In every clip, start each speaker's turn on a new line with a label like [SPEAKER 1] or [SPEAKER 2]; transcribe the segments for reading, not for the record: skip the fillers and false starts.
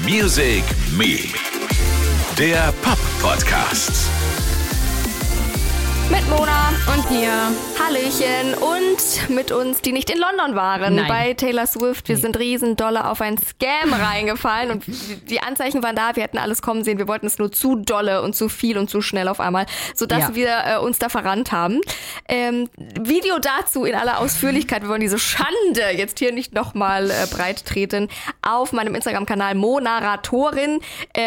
[SPEAKER 1] Music Me, der Pop-Podcast.
[SPEAKER 2] Mit Mona
[SPEAKER 3] und hier.
[SPEAKER 2] Hallöchen und mit uns, die nicht in London waren.
[SPEAKER 3] Nein.
[SPEAKER 2] Bei Taylor Swift. Wir sind riesen dolle auf ein Scam reingefallen und die Anzeichen waren da, wir hätten alles kommen sehen. Wir wollten es nur zu dolle und zu viel und zu schnell auf einmal, sodass wir uns da verrannt haben. Video dazu in aller Ausführlichkeit. Wir wollen diese Schande jetzt hier nicht nochmal breit treten auf meinem Instagram-Kanal Monaratorin.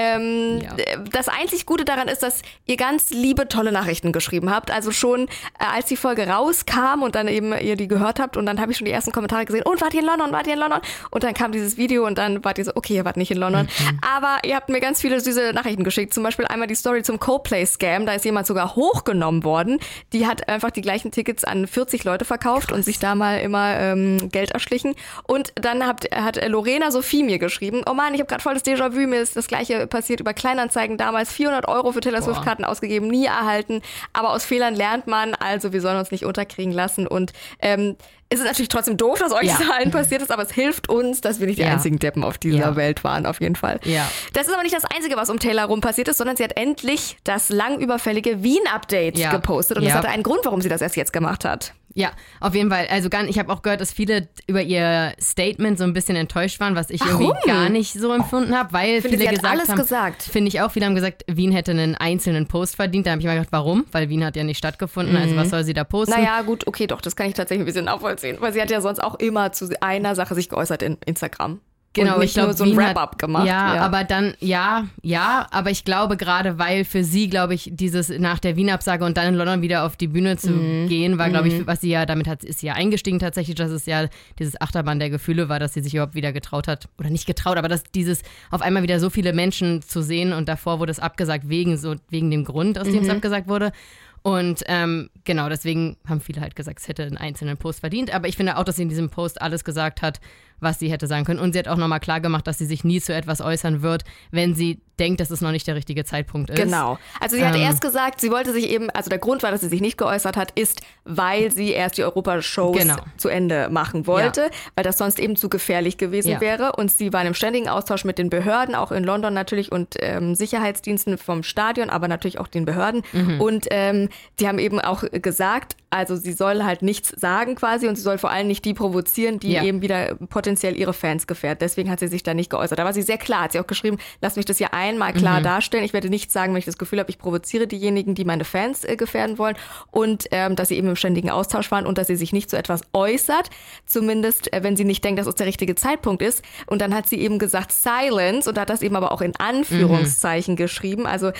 [SPEAKER 2] Das einzig Gute daran ist, dass ihr ganz liebe, tolle Nachrichten geschrieben habt. Also schon, als die Folge rauskam und dann eben ihr die gehört habt und dann habe ich schon die ersten Kommentare gesehen. Und wart ihr in London? Wart ihr in London? Und dann kam dieses Video und dann wart ihr so, okay, ihr wart nicht in London. Aber ihr habt mir ganz viele süße Nachrichten geschickt. Zum Beispiel einmal die Story zum Coldplay-Scam. Da ist jemand sogar hochgenommen worden. Die hat einfach die gleichen Tickets an 40 Leute verkauft und sich da mal immer Geld erschlichen. Und dann hat Lorena Sophie mir geschrieben, oh Mann, ich habe gerade voll das Déjà-vu, mir ist das Gleiche passiert über Kleinanzeigen. Damals 400 € für Taylor Swift-Karten ausgegeben, nie erhalten. Aber aus Fehlern lernt man, also wir sollen uns nicht unterkriegen lassen. Und es ist natürlich trotzdem doof, dass euch das allen passiert ist, aber es hilft uns, dass wir nicht die einzigen Deppen auf dieser Welt waren, auf jeden Fall.
[SPEAKER 3] Ja.
[SPEAKER 2] Das ist aber nicht das Einzige, was um Taylor rum passiert ist, sondern sie hat endlich das lang überfällige Wien-Update gepostet. Und das hatte einen Grund, warum sie das erst jetzt gemacht hat.
[SPEAKER 3] Ja, auf jeden Fall. Also ich habe auch gehört, dass viele über ihr Statement so ein bisschen enttäuscht waren, was ich irgendwie gar nicht so empfunden habe, weil viele gesagt haben, finde ich auch, viele haben gesagt, Wien hätte einen einzelnen Post verdient. Da habe ich mir gedacht, warum? Weil Wien hat ja nicht stattgefunden, also was soll sie da posten?
[SPEAKER 2] Naja, gut, okay, doch, das kann ich tatsächlich ein bisschen nachvollziehen, weil sie hat ja sonst auch immer zu einer Sache sich geäußert in Instagram.
[SPEAKER 3] Genau,
[SPEAKER 2] und nicht nur so ein Wrap-up gemacht.
[SPEAKER 3] Aber dann, aber ich glaube gerade, weil für sie, glaube ich, dieses nach der Wien-Absage und dann in London wieder auf die Bühne zu gehen, war, glaube ich, was sie ja damit hat, ist sie ja eingestiegen tatsächlich, dass es ja dieses Achterbahn der Gefühle war, dass sie sich überhaupt wieder getraut hat, oder nicht getraut, aber dass dieses auf einmal wieder so viele Menschen zu sehen und davor wurde es abgesagt wegen dem Grund, aus dem es abgesagt wurde. Und genau, deswegen haben viele halt gesagt, es hätte einen einzelnen Post verdient. Aber ich finde auch, dass sie in diesem Post alles gesagt hat, was sie hätte sagen können. Und sie hat auch nochmal klar gemacht, dass sie sich nie zu etwas äußern wird, wenn sie denkt, dass es noch nicht der richtige Zeitpunkt ist.
[SPEAKER 2] Genau. Also sie hat erst gesagt, sie wollte sich eben, also der Grund war, dass sie sich nicht geäußert hat, ist, weil sie erst die Europashows zu Ende machen wollte, weil das sonst eben zu gefährlich gewesen wäre. Und sie war im ständigen Austausch mit den Behörden, auch in London natürlich, und Sicherheitsdiensten vom Stadion, aber natürlich auch den Behörden. Und die haben eben auch gesagt, also sie soll halt nichts sagen quasi und sie soll vor allem nicht die provozieren, die eben wieder potenziell ihre Fans gefährden. Deswegen hat sie sich da nicht geäußert. Da war sie sehr klar, hat sie auch geschrieben, lass mich das hier einmal klar darstellen. Ich werde nichts sagen, wenn ich das Gefühl habe, ich provoziere diejenigen, die meine Fans gefährden wollen. Und dass sie eben im ständigen Austausch waren und dass sie sich nicht zu etwas äußert. Zumindest, wenn sie nicht denkt, dass es der richtige Zeitpunkt ist. Und dann hat sie eben gesagt, Silence, und hat das eben aber auch in Anführungszeichen geschrieben. Also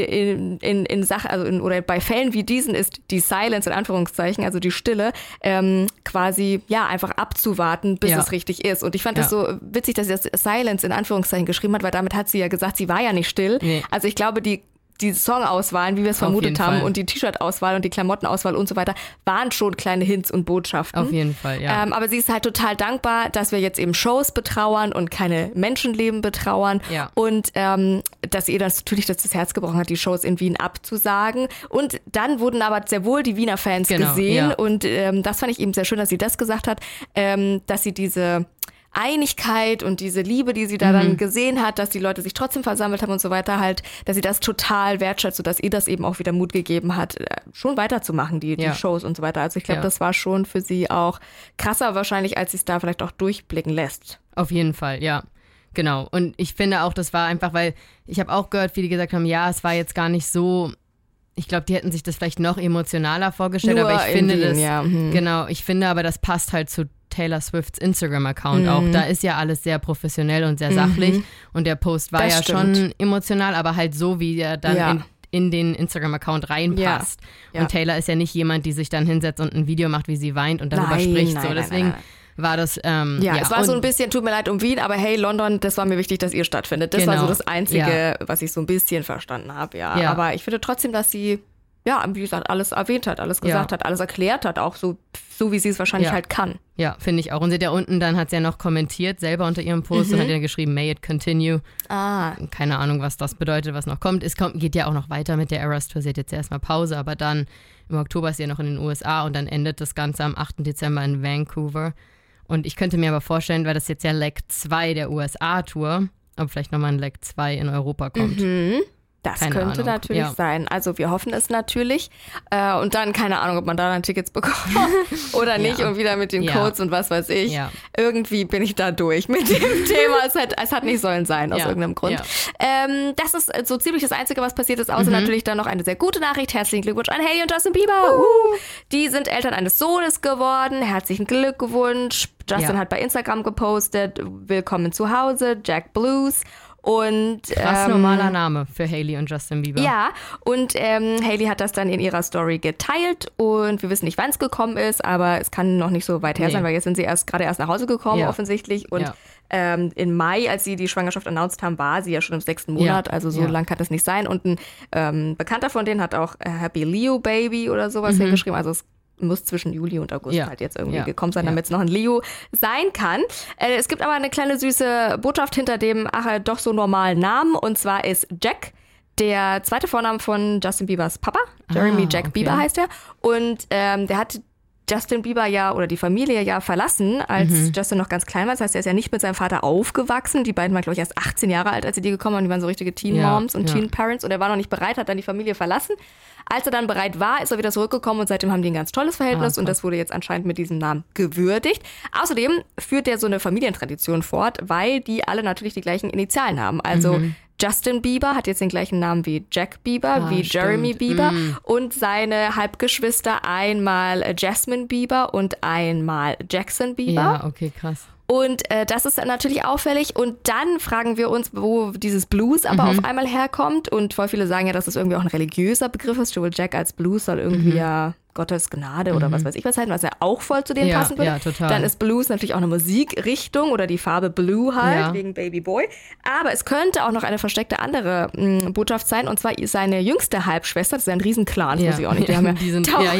[SPEAKER 2] oder bei Fällen wie diesen ist die Silence in Anführungszeichen, also die Stille, quasi einfach abzuwarten, bis es richtig ist. Und ich fand das so witzig, dass sie das Silence in Anführungszeichen geschrieben hat, weil damit hat sie ja gesagt, sie war ja nicht still. Nee. Also ich glaube, die Songauswahlen, wie wir es vermutet haben, und die T-Shirt-Auswahl und die Klamottenauswahl und so weiter, waren schon kleine Hints und Botschaften.
[SPEAKER 3] Auf jeden Fall, ja.
[SPEAKER 2] Aber sie ist halt total dankbar, dass wir jetzt eben Shows betrauern und keine Menschenleben betrauern. Ja. Und dass ihr das natürlich das Herz gebrochen hat, die Shows in Wien abzusagen. Und dann wurden aber sehr wohl die Wiener Fans gesehen. Ja. Und das fand ich eben sehr schön, dass sie das gesagt hat, dass sie diese Einigkeit und diese Liebe, die sie da dann gesehen hat, dass die Leute sich trotzdem versammelt haben und so weiter halt, dass sie das total wertschätzt, sodass ihr das eben auch wieder Mut gegeben hat, schon weiterzumachen, die Shows und so weiter. Also ich glaube, das war schon für sie auch krasser wahrscheinlich, als sie es da vielleicht auch durchblicken lässt.
[SPEAKER 3] Auf jeden Fall, ja. Genau. Und ich finde auch, das war einfach, weil ich habe auch gehört, viele gesagt haben, ja, es war jetzt gar nicht so. Ich glaube, die hätten sich das vielleicht noch emotionaler vorgestellt, aber ich finde Genau, ich finde aber, das passt halt zu Taylor Swifts Instagram-Account auch. Da ist ja alles sehr professionell und sehr sachlich und der Post war das schon emotional, aber halt so, wie er dann in den Instagram-Account reinpasst. Ja. Und Taylor ist ja nicht jemand, die sich dann hinsetzt und ein Video macht, wie sie weint und darüber spricht. Deswegen war das,
[SPEAKER 2] es war so ein bisschen, tut mir leid um Wien, aber hey, London, das war mir wichtig, dass ihr stattfindet. Das war so das Einzige, was ich so ein bisschen verstanden habe, Aber ich finde trotzdem, dass sie, wie gesagt, alles erwähnt hat, alles gesagt hat, alles erklärt hat, auch so wie sie es wahrscheinlich halt kann.
[SPEAKER 3] Ja, finde ich auch. Und sie hat ja unten, dann hat sie ja noch kommentiert, selber unter ihrem Post und hat ja geschrieben, may it continue. Keine Ahnung, was das bedeutet, was noch kommt. Geht ja auch noch weiter mit der Eras Tour. Sie hat jetzt erstmal Pause, aber dann im Oktober ist sie ja noch in den USA und dann endet das Ganze am 8. Dezember in Vancouver. Und ich könnte mir aber vorstellen, weil das jetzt ja Leg 2 der USA-Tour ob vielleicht nochmal ein Leg 2 in Europa kommt.
[SPEAKER 2] Das
[SPEAKER 3] Keine
[SPEAKER 2] könnte
[SPEAKER 3] Ahnung.
[SPEAKER 2] natürlich sein. Also wir hoffen es natürlich. Und dann, keine Ahnung, ob man da dann Tickets bekommt oder nicht. Und wieder mit den Codes und was weiß ich. Ja. Irgendwie bin ich da durch mit dem Thema. Es hat nicht sollen sein, aus irgendeinem Grund. Ja. Das ist so ziemlich das Einzige, was passiert ist. Außer natürlich dann noch eine sehr gute Nachricht. Herzlichen Glückwunsch an Hailey und Justin Bieber. Die sind Eltern eines Sohnes geworden. Herzlichen Glückwunsch. Justin hat bei Instagram gepostet, willkommen zu Hause, Jack Blues. Und
[SPEAKER 3] krass normaler Name für Hailey und Justin Bieber.
[SPEAKER 2] Ja, und Hailey hat das dann in ihrer Story geteilt und wir wissen nicht, wann es gekommen ist, aber es kann noch nicht so weit her sein, weil jetzt sind sie gerade erst nach Hause gekommen offensichtlich und im Mai, als sie die Schwangerschaft announced haben, war sie ja schon im 6. Monat, also so lang kann das nicht sein und ein Bekannter von denen hat auch Happy Leo Baby oder sowas hingeschrieben, also es muss zwischen Juli und August halt jetzt irgendwie gekommen sein, damit es noch ein Leo sein kann. Es gibt aber eine kleine süße Botschaft hinter dem doch so normalen Namen und zwar ist Jack der zweite Vorname von Justin Biebers Papa. Jeremy Jack Bieber heißt er und der hat Justin Bieber oder die Familie verlassen, als Justin noch ganz klein war. Das heißt, er ist ja nicht mit seinem Vater aufgewachsen. Die beiden waren, glaube ich, erst 18 Jahre alt, als sie die gekommen waren. Die waren so richtige Teen-Moms und Teen-Parents. Und er war noch nicht bereit, hat dann die Familie verlassen. Als er dann bereit war, ist er wieder zurückgekommen und seitdem haben die ein ganz tolles Verhältnis und das wurde jetzt anscheinend mit diesem Namen gewürdigt. Außerdem führt er so eine Familientradition fort, weil die alle natürlich die gleichen Initialen haben. Also Justin Bieber hat jetzt den gleichen Namen wie Jack Bieber, wie Jeremy Bieber und seine Halbgeschwister einmal Jasmine Bieber und einmal Jackson Bieber.
[SPEAKER 3] Ja, okay, krass.
[SPEAKER 2] Und das ist natürlich auffällig. Und dann fragen wir uns, wo dieses Blues aber auf einmal herkommt. Und voll viele sagen ja, dass es irgendwie auch ein religiöser Begriff ist. Joel Jack als Blues soll irgendwie Gottes Gnade oder was weiß ich was halten, was ja auch voll zu denen passen würde. Ja, total. Dann ist Blues natürlich auch eine Musikrichtung oder die Farbe Blue halt, wegen Baby Boy. Aber es könnte auch noch eine versteckte andere Botschaft sein. Und zwar seine jüngste Halbschwester, das ist ein Riesenclan, das muss ich auch nicht. Die haben
[SPEAKER 3] die sind,
[SPEAKER 2] Kinder.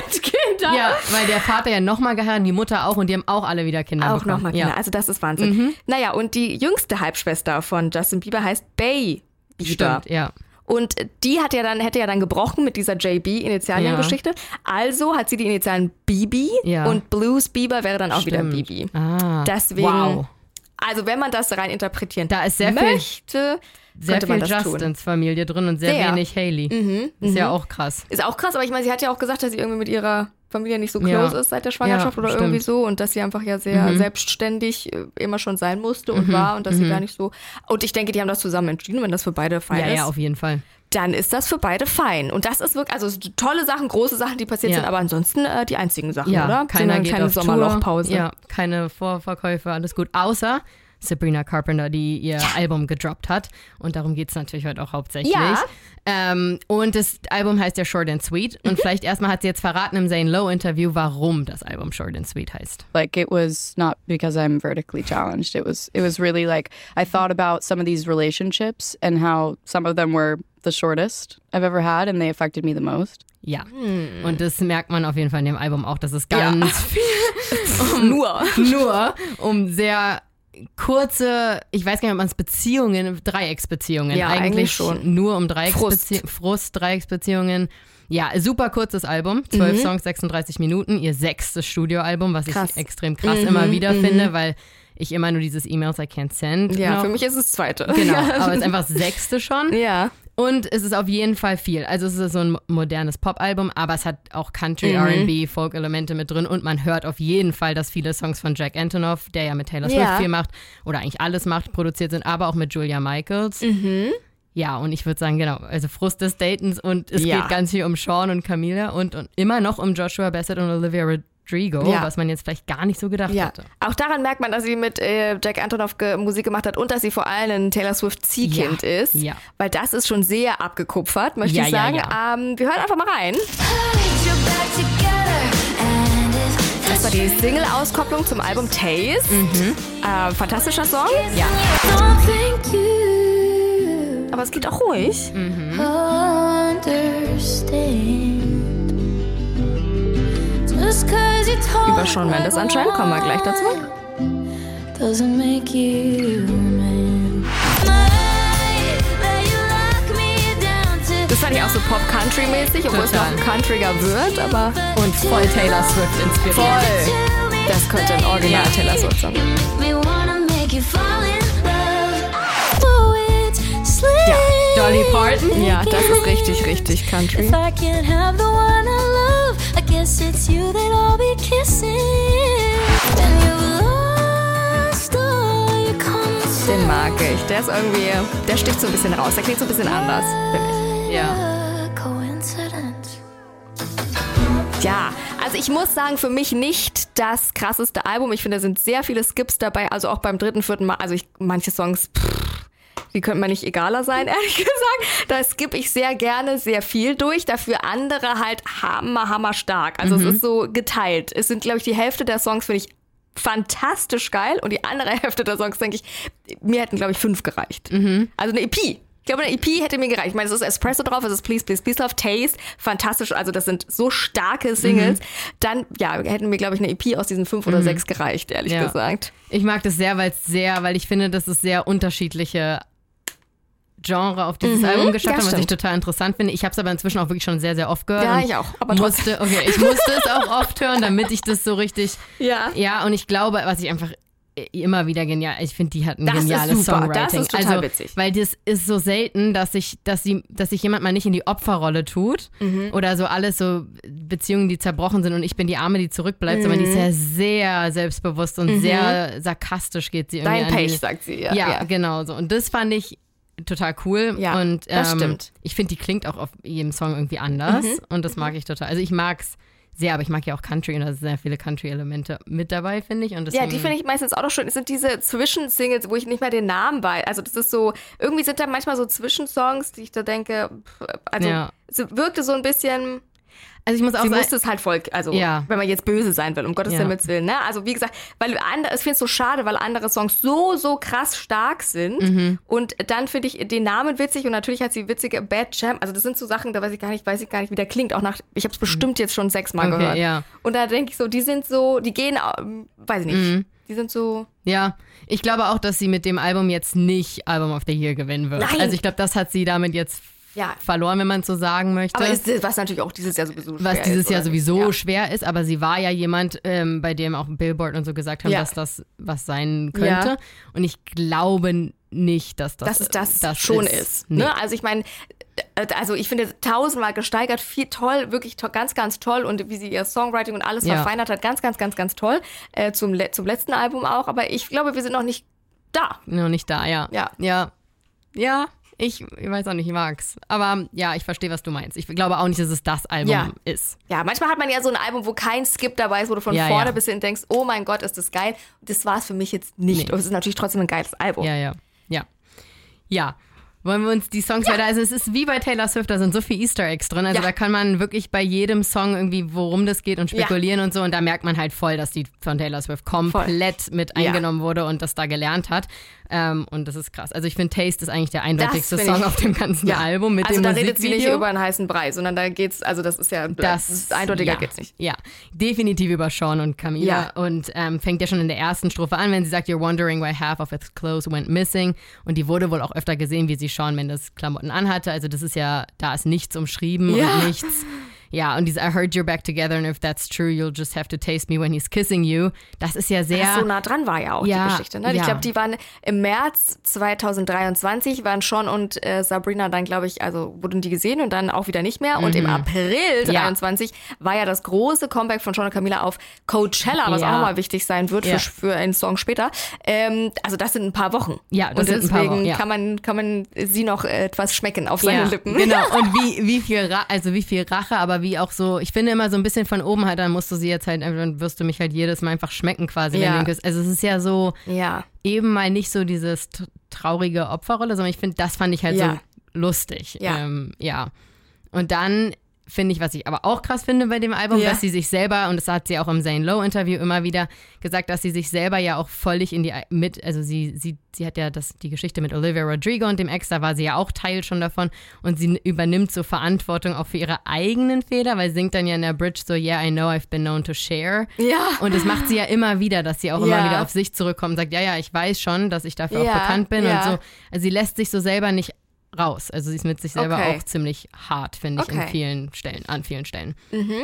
[SPEAKER 3] Ja, weil der Vater ja nochmal geheiratet, die Mutter auch und die haben auch alle wieder Kinder bekommen.
[SPEAKER 2] Auch nochmal Kinder, also das ist Wahnsinn. Naja, und die jüngste Halbschwester von Justin Bieber heißt Bay Bieber.
[SPEAKER 3] Stimmt, ja.
[SPEAKER 2] Und die hätte ja dann gebrochen mit dieser JB-Initialiengeschichte. Also hat sie die Initialen Bibi und Blues Bieber wäre dann auch wieder Bibi. Deswegen, also wenn man das rein interpretieren möchte,
[SPEAKER 3] sehr viel Justins Familie drin und sehr wenig Hailey. Ist ja auch krass.
[SPEAKER 2] Ist auch krass, aber ich meine, sie hat ja auch gesagt, dass sie irgendwie mit ihrer Familie nicht so close ist seit der Schwangerschaft oder irgendwie so und dass sie einfach ja sehr selbstständig immer schon sein musste und war und dass sie gar nicht so. Und ich denke, die haben das zusammen entschieden, wenn das für beide fein ist.
[SPEAKER 3] Ja, auf jeden Fall.
[SPEAKER 2] Dann ist das für beide fein. Und das ist wirklich, also tolle Sachen, große Sachen, die passiert sind, aber ansonsten die einzigen Sachen, oder?
[SPEAKER 3] Keiner geht
[SPEAKER 2] keine
[SPEAKER 3] auf
[SPEAKER 2] Sommerlochpause.
[SPEAKER 3] Tour. Ja, keine Vorverkäufe, alles gut. Außer Sabrina Carpenter, die ihr Album gedroppt hat. Und darum geht es natürlich heute auch hauptsächlich. Ja. Und das Album heißt ja Short and Sweet. Und vielleicht erstmal hat sie jetzt verraten im Zane Lowe Interview, warum das Album Short and Sweet heißt.
[SPEAKER 4] Like, it was not because I'm vertically challenged. It was really like, I thought about some of these relationships and how some of them were the shortest I've ever had and they affected me the most.
[SPEAKER 3] Ja, und das merkt man auf jeden Fall in dem Album auch, dass es ganz viel nur um sehr kurze, ich weiß gar nicht, ob man es Dreiecksbeziehungen.
[SPEAKER 2] Ja, eigentlich schon.
[SPEAKER 3] Nur um Dreiecksbeziehungen. Ja, super kurzes Album, 12 Songs, 36 Minuten, ihr 6. Studioalbum, was ich extrem krass immer wieder finde, weil ich immer nur dieses Emails I can't send.
[SPEAKER 2] Ja, für mich ist es das 2.
[SPEAKER 3] Genau, aber es ist einfach das 6. schon.
[SPEAKER 2] Ja.
[SPEAKER 3] Und es ist auf jeden Fall viel. Also es ist so ein modernes Pop-Album, aber es hat auch Country, R&B, Folk-Elemente mit drin und man hört auf jeden Fall, dass viele Songs von Jack Antonoff, der ja mit Taylor Swift viel macht oder eigentlich alles macht, produziert sind, aber auch mit Julia Michaels. Ja, und ich würde sagen, genau, also Frust des Datens und es geht ganz viel um Sean und Camila und immer noch um Joshua Bassett und Olivia Rodrigo, was man jetzt vielleicht gar nicht so gedacht hätte.
[SPEAKER 2] Auch daran merkt man, dass sie mit Jack Antonoff Musik gemacht hat und dass sie vor allem ein Taylor Swift Ziehkind ist, weil das ist schon sehr abgekupfert, möchte ich sagen. Wir hören einfach mal rein. Das war die Single-Auskopplung zum Album Taste. Fantastischer Song. Ja. Aber es geht auch ruhig. Über Shawn Mendes anscheinend, kommen wir gleich dazu. Das fand ich auch so Pop-Country-mäßig, obwohl es noch countryiger wird, aber...
[SPEAKER 3] Und voll Taylor Swift inspiriert.
[SPEAKER 2] Voll. Das könnte ein Original Taylor Swift sein.
[SPEAKER 3] Parton?
[SPEAKER 2] Ja, das ist richtig, richtig Country.
[SPEAKER 5] If I can't have the one I love, I guess it's you that I'll be kissing. And you've lost all your confidence.
[SPEAKER 2] Den mag ich. Der ist irgendwie, der sticht so ein bisschen raus. Der klingt so ein bisschen anders, finde ich.
[SPEAKER 3] Ja.
[SPEAKER 5] Coincidence.
[SPEAKER 2] Ja, also ich muss sagen, für mich nicht das krasseste Album. Ich finde, da sind sehr viele Skips dabei, also auch beim 3., 4. Mal. Also manche Songs, die könnten mir nicht egaler sein, ehrlich gesagt. Da skippe ich sehr gerne sehr viel durch. Dafür andere halt hammer stark. Also es ist so geteilt. Es sind, glaube ich, die Hälfte der Songs finde ich fantastisch geil und die andere Hälfte der Songs, denke ich, mir hätten, glaube ich, 5 gereicht. Also eine EP. Ich glaube, eine EP hätte mir gereicht. Ich meine, es ist Espresso drauf, es ist Please, Please, Please Love, Taste, fantastisch. Also das sind so starke Singles. Dann, ja, hätten mir, glaube ich, eine EP aus diesen 5 oder 6 gereicht, ehrlich gesagt.
[SPEAKER 3] Ich mag das sehr, weil ich finde, dass es sehr unterschiedliche Genre auf dieses Album geschafft haben, was ich total interessant finde. Ich habe es aber inzwischen auch wirklich schon sehr, sehr oft gehört.
[SPEAKER 2] Ja, ich auch. Aber trotzdem.
[SPEAKER 3] Ich musste es auch oft hören, damit ich das so richtig...
[SPEAKER 2] Ja,
[SPEAKER 3] und ich glaube, was ich einfach immer wieder genial... Ich finde, die hat ein geniales Songwriting.
[SPEAKER 2] Das ist total witzig.
[SPEAKER 3] Weil das ist so selten, dass sich jemand mal nicht in die Opferrolle tut oder so alles so Beziehungen, die zerbrochen sind und ich bin die Arme, die zurückbleibt, sondern die ist ja sehr selbstbewusst und sehr sarkastisch geht sie irgendwie
[SPEAKER 2] Dein Pech, sagt sie.
[SPEAKER 3] Ja, genau so. Und das fand ich total cool.
[SPEAKER 2] Ja,
[SPEAKER 3] und
[SPEAKER 2] das stimmt.
[SPEAKER 3] Ich finde, die klingt auch auf jedem Song irgendwie anders und das mag ich total. Also ich mag's sehr, aber ich mag ja auch Country und da sind sehr viele Country-Elemente mit dabei, finde ich. Und deswegen,
[SPEAKER 2] ja, die finde ich meistens auch noch schön. Es sind diese Zwischensingles, wo ich nicht mehr den Namen weiß. Also das ist so, irgendwie sind da manchmal so Zwischensongs, die ich da denke, also es wirkte so ein bisschen...
[SPEAKER 3] Also ich muss auch
[SPEAKER 2] Sie
[SPEAKER 3] sagen,
[SPEAKER 2] musste es halt voll, also wenn man jetzt böse sein will, um Gottes Himmels Willen, ne? Also wie gesagt, weil ich finde es so schade, weil andere Songs so krass stark sind und dann finde ich den Namen witzig und natürlich hat sie witzige Bad Jam, also das sind so Sachen, da weiß ich gar nicht, wie der klingt, auch ich habe es bestimmt jetzt schon 6 Mal gehört.
[SPEAKER 3] Ja.
[SPEAKER 2] Und da denke ich so, die sind so, die gehen, weiß ich nicht, die sind so...
[SPEAKER 3] Ja, ich glaube auch, dass sie mit dem Album jetzt nicht Album of the Year gewinnen wird.
[SPEAKER 2] Nein.
[SPEAKER 3] Also ich glaube, das hat sie damit jetzt verloren, wenn man es so sagen möchte.
[SPEAKER 2] Aber was natürlich auch dieses Jahr sowieso schwer ist.
[SPEAKER 3] Was dieses Jahr sowieso schwer ist, aber sie war ja jemand, bei dem auch Billboard und so gesagt haben, dass das was sein könnte. Ja. Und ich glaube nicht, dass das
[SPEAKER 2] schon ist.
[SPEAKER 3] Nee.
[SPEAKER 2] Ne? Also ich meine, ich finde 1000-mal gesteigert, viel toll, wirklich ganz, ganz toll und wie sie ihr Songwriting und alles verfeinert hat, ganz, ganz, ganz, ganz toll. Zum letzten Album auch, aber ich glaube, wir sind noch nicht da.
[SPEAKER 3] Noch nicht da, ja. Ja. Ich weiß auch nicht, ich mag's. Aber ja, ich verstehe, was du meinst. Ich glaube auch nicht, dass es das Album ist.
[SPEAKER 2] Ja, manchmal hat man ja so ein Album, wo kein Skip dabei ist, wo du von vorne bis hin denkst, oh mein Gott, ist das geil. Das war es für mich jetzt nicht. Und es ist natürlich trotzdem ein geiles Album.
[SPEAKER 3] Ja. Wollen wir uns die Songs weiter... Also es ist wie bei Taylor Swift, da sind so viele Easter Eggs drin. Also da kann man wirklich bei jedem Song irgendwie, worum das geht und spekulieren und so. Und da merkt man halt voll, dass die von Taylor Swift komplett mit eingenommen wurde und das da gelernt hat. Und das ist krass. Also ich finde, Taste ist eigentlich der eindeutigste Song auf dem ganzen Album mit dem Musikvideo. Also da redet sie nicht
[SPEAKER 2] über einen heißen Brei, sondern da geht's, also das ist ja, eindeutiger geht's nicht.
[SPEAKER 3] Ja, definitiv über Sean und Camila und fängt ja schon in der ersten Strophe an, wenn sie sagt, you're wondering why half of its clothes went missing. Und die wurde wohl auch öfter gesehen, wie sie Shawn Mendes Klamotten anhatte. Also das ist ja, da ist nichts umschrieben und nichts. Ja, und diese I heard you're back together and if that's true, you'll just have to taste me when he's kissing you. Das ist ja sehr...
[SPEAKER 2] So nah dran war ja auch die Geschichte. Ne? Ich glaube, die waren im März 2023, waren Sean und Sabrina dann, glaube ich, also wurden die gesehen und dann auch wieder nicht mehr. Und im April 2023 war ja das große Comeback von Sean und Camila auf Coachella, was auch nochmal wichtig sein wird für einen Song später. Also das sind ein paar Wochen.
[SPEAKER 3] Ja, das
[SPEAKER 2] und
[SPEAKER 3] sind
[SPEAKER 2] deswegen
[SPEAKER 3] ein paar Wochen,
[SPEAKER 2] kann man sie noch etwas schmecken auf seinen Lippen.
[SPEAKER 3] Genau, und wie viel Rache, aber wie auch so, ich finde immer so ein bisschen von oben halt, dann musst du sie jetzt halt, dann wirst du mich halt jedes Mal einfach schmecken quasi, wenn du ihn küsst. Also es ist ja so eben mal nicht so dieses traurige Opferrolle, sondern ich finde, das fand ich halt so lustig. Und dann finde ich, was ich aber auch krass finde bei dem Album, dass sie sich selber, und das hat sie auch im Zane Lowe-Interview immer wieder gesagt, dass sie sich selber ja auch völlig in die, also sie hat ja die Geschichte mit Olivia Rodrigo und dem Ex, da war sie ja auch Teil schon davon und sie übernimmt so Verantwortung auch für ihre eigenen Fehler, weil sie singt dann ja in der Bridge so, yeah, I know I've been known to share. Ja. Und das macht sie ja immer wieder, dass sie auch immer wieder auf sich zurückkommt und sagt, ja, ich weiß schon, dass ich dafür auch bekannt bin und so. Also sie lässt sich so selber nicht raus. Also sie ist mit sich selber auch ziemlich hart, finde ich, an vielen Stellen.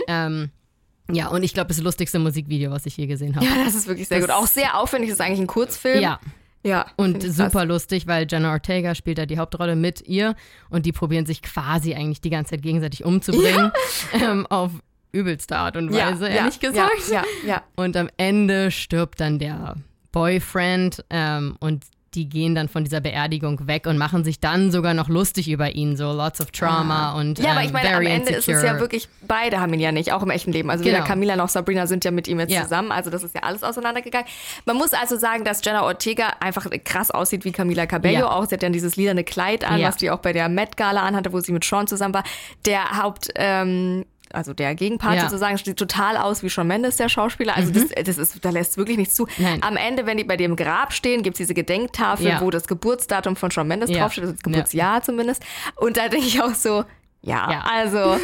[SPEAKER 3] Ja, und ich glaube, das lustigste Musikvideo, was ich je gesehen habe.
[SPEAKER 2] Ja, das ist wirklich sehr gut. Auch sehr aufwendig, das ist eigentlich ein Kurzfilm.
[SPEAKER 3] Ja.
[SPEAKER 2] Ja.
[SPEAKER 3] Und
[SPEAKER 2] find ich
[SPEAKER 3] super
[SPEAKER 2] krass.
[SPEAKER 3] lustig, weil Jenna Ortega spielt da die Hauptrolle mit ihr und die probieren sich quasi eigentlich die ganze Zeit gegenseitig umzubringen. Auf übelste Art und Weise, ehrlich gesagt.
[SPEAKER 2] Ja.
[SPEAKER 3] Und am Ende stirbt dann der Boyfriend und die gehen dann von dieser Beerdigung weg und machen sich dann sogar noch lustig über ihn, so lots of trauma und
[SPEAKER 2] Ja, aber ich meine, am
[SPEAKER 3] very
[SPEAKER 2] Ende ist es
[SPEAKER 3] insecure.
[SPEAKER 2] ja wirklich, beide haben ihn ja nicht, auch im echten Leben. Also
[SPEAKER 3] Genau.
[SPEAKER 2] weder Camila noch Sabrina sind ja mit ihm jetzt
[SPEAKER 3] Ja.
[SPEAKER 2] zusammen. Also das ist ja alles auseinandergegangen. Man muss also sagen, dass Jenna Ortega einfach krass aussieht wie Camila Cabello.
[SPEAKER 3] Ja.
[SPEAKER 2] Auch sie hat dann dieses lilane Kleid an,
[SPEAKER 3] Ja.
[SPEAKER 2] was die auch bei der Met-Gala anhatte, wo sie mit Sean zusammen war. Der also der Gegenpart
[SPEAKER 3] Ja.
[SPEAKER 2] sozusagen, sieht total aus wie Shawn Mendes, der Schauspieler. Also da lässt wirklich nichts zu.
[SPEAKER 3] Nein.
[SPEAKER 2] Am Ende, wenn die bei dem Grab stehen, gibt es diese Gedenktafel,
[SPEAKER 3] Ja.
[SPEAKER 2] wo das Geburtsdatum von Shawn Mendes
[SPEAKER 3] Ja.
[SPEAKER 2] draufsteht, also das Geburtsjahr zumindest. Und da denke ich auch so,
[SPEAKER 3] Ja.
[SPEAKER 2] also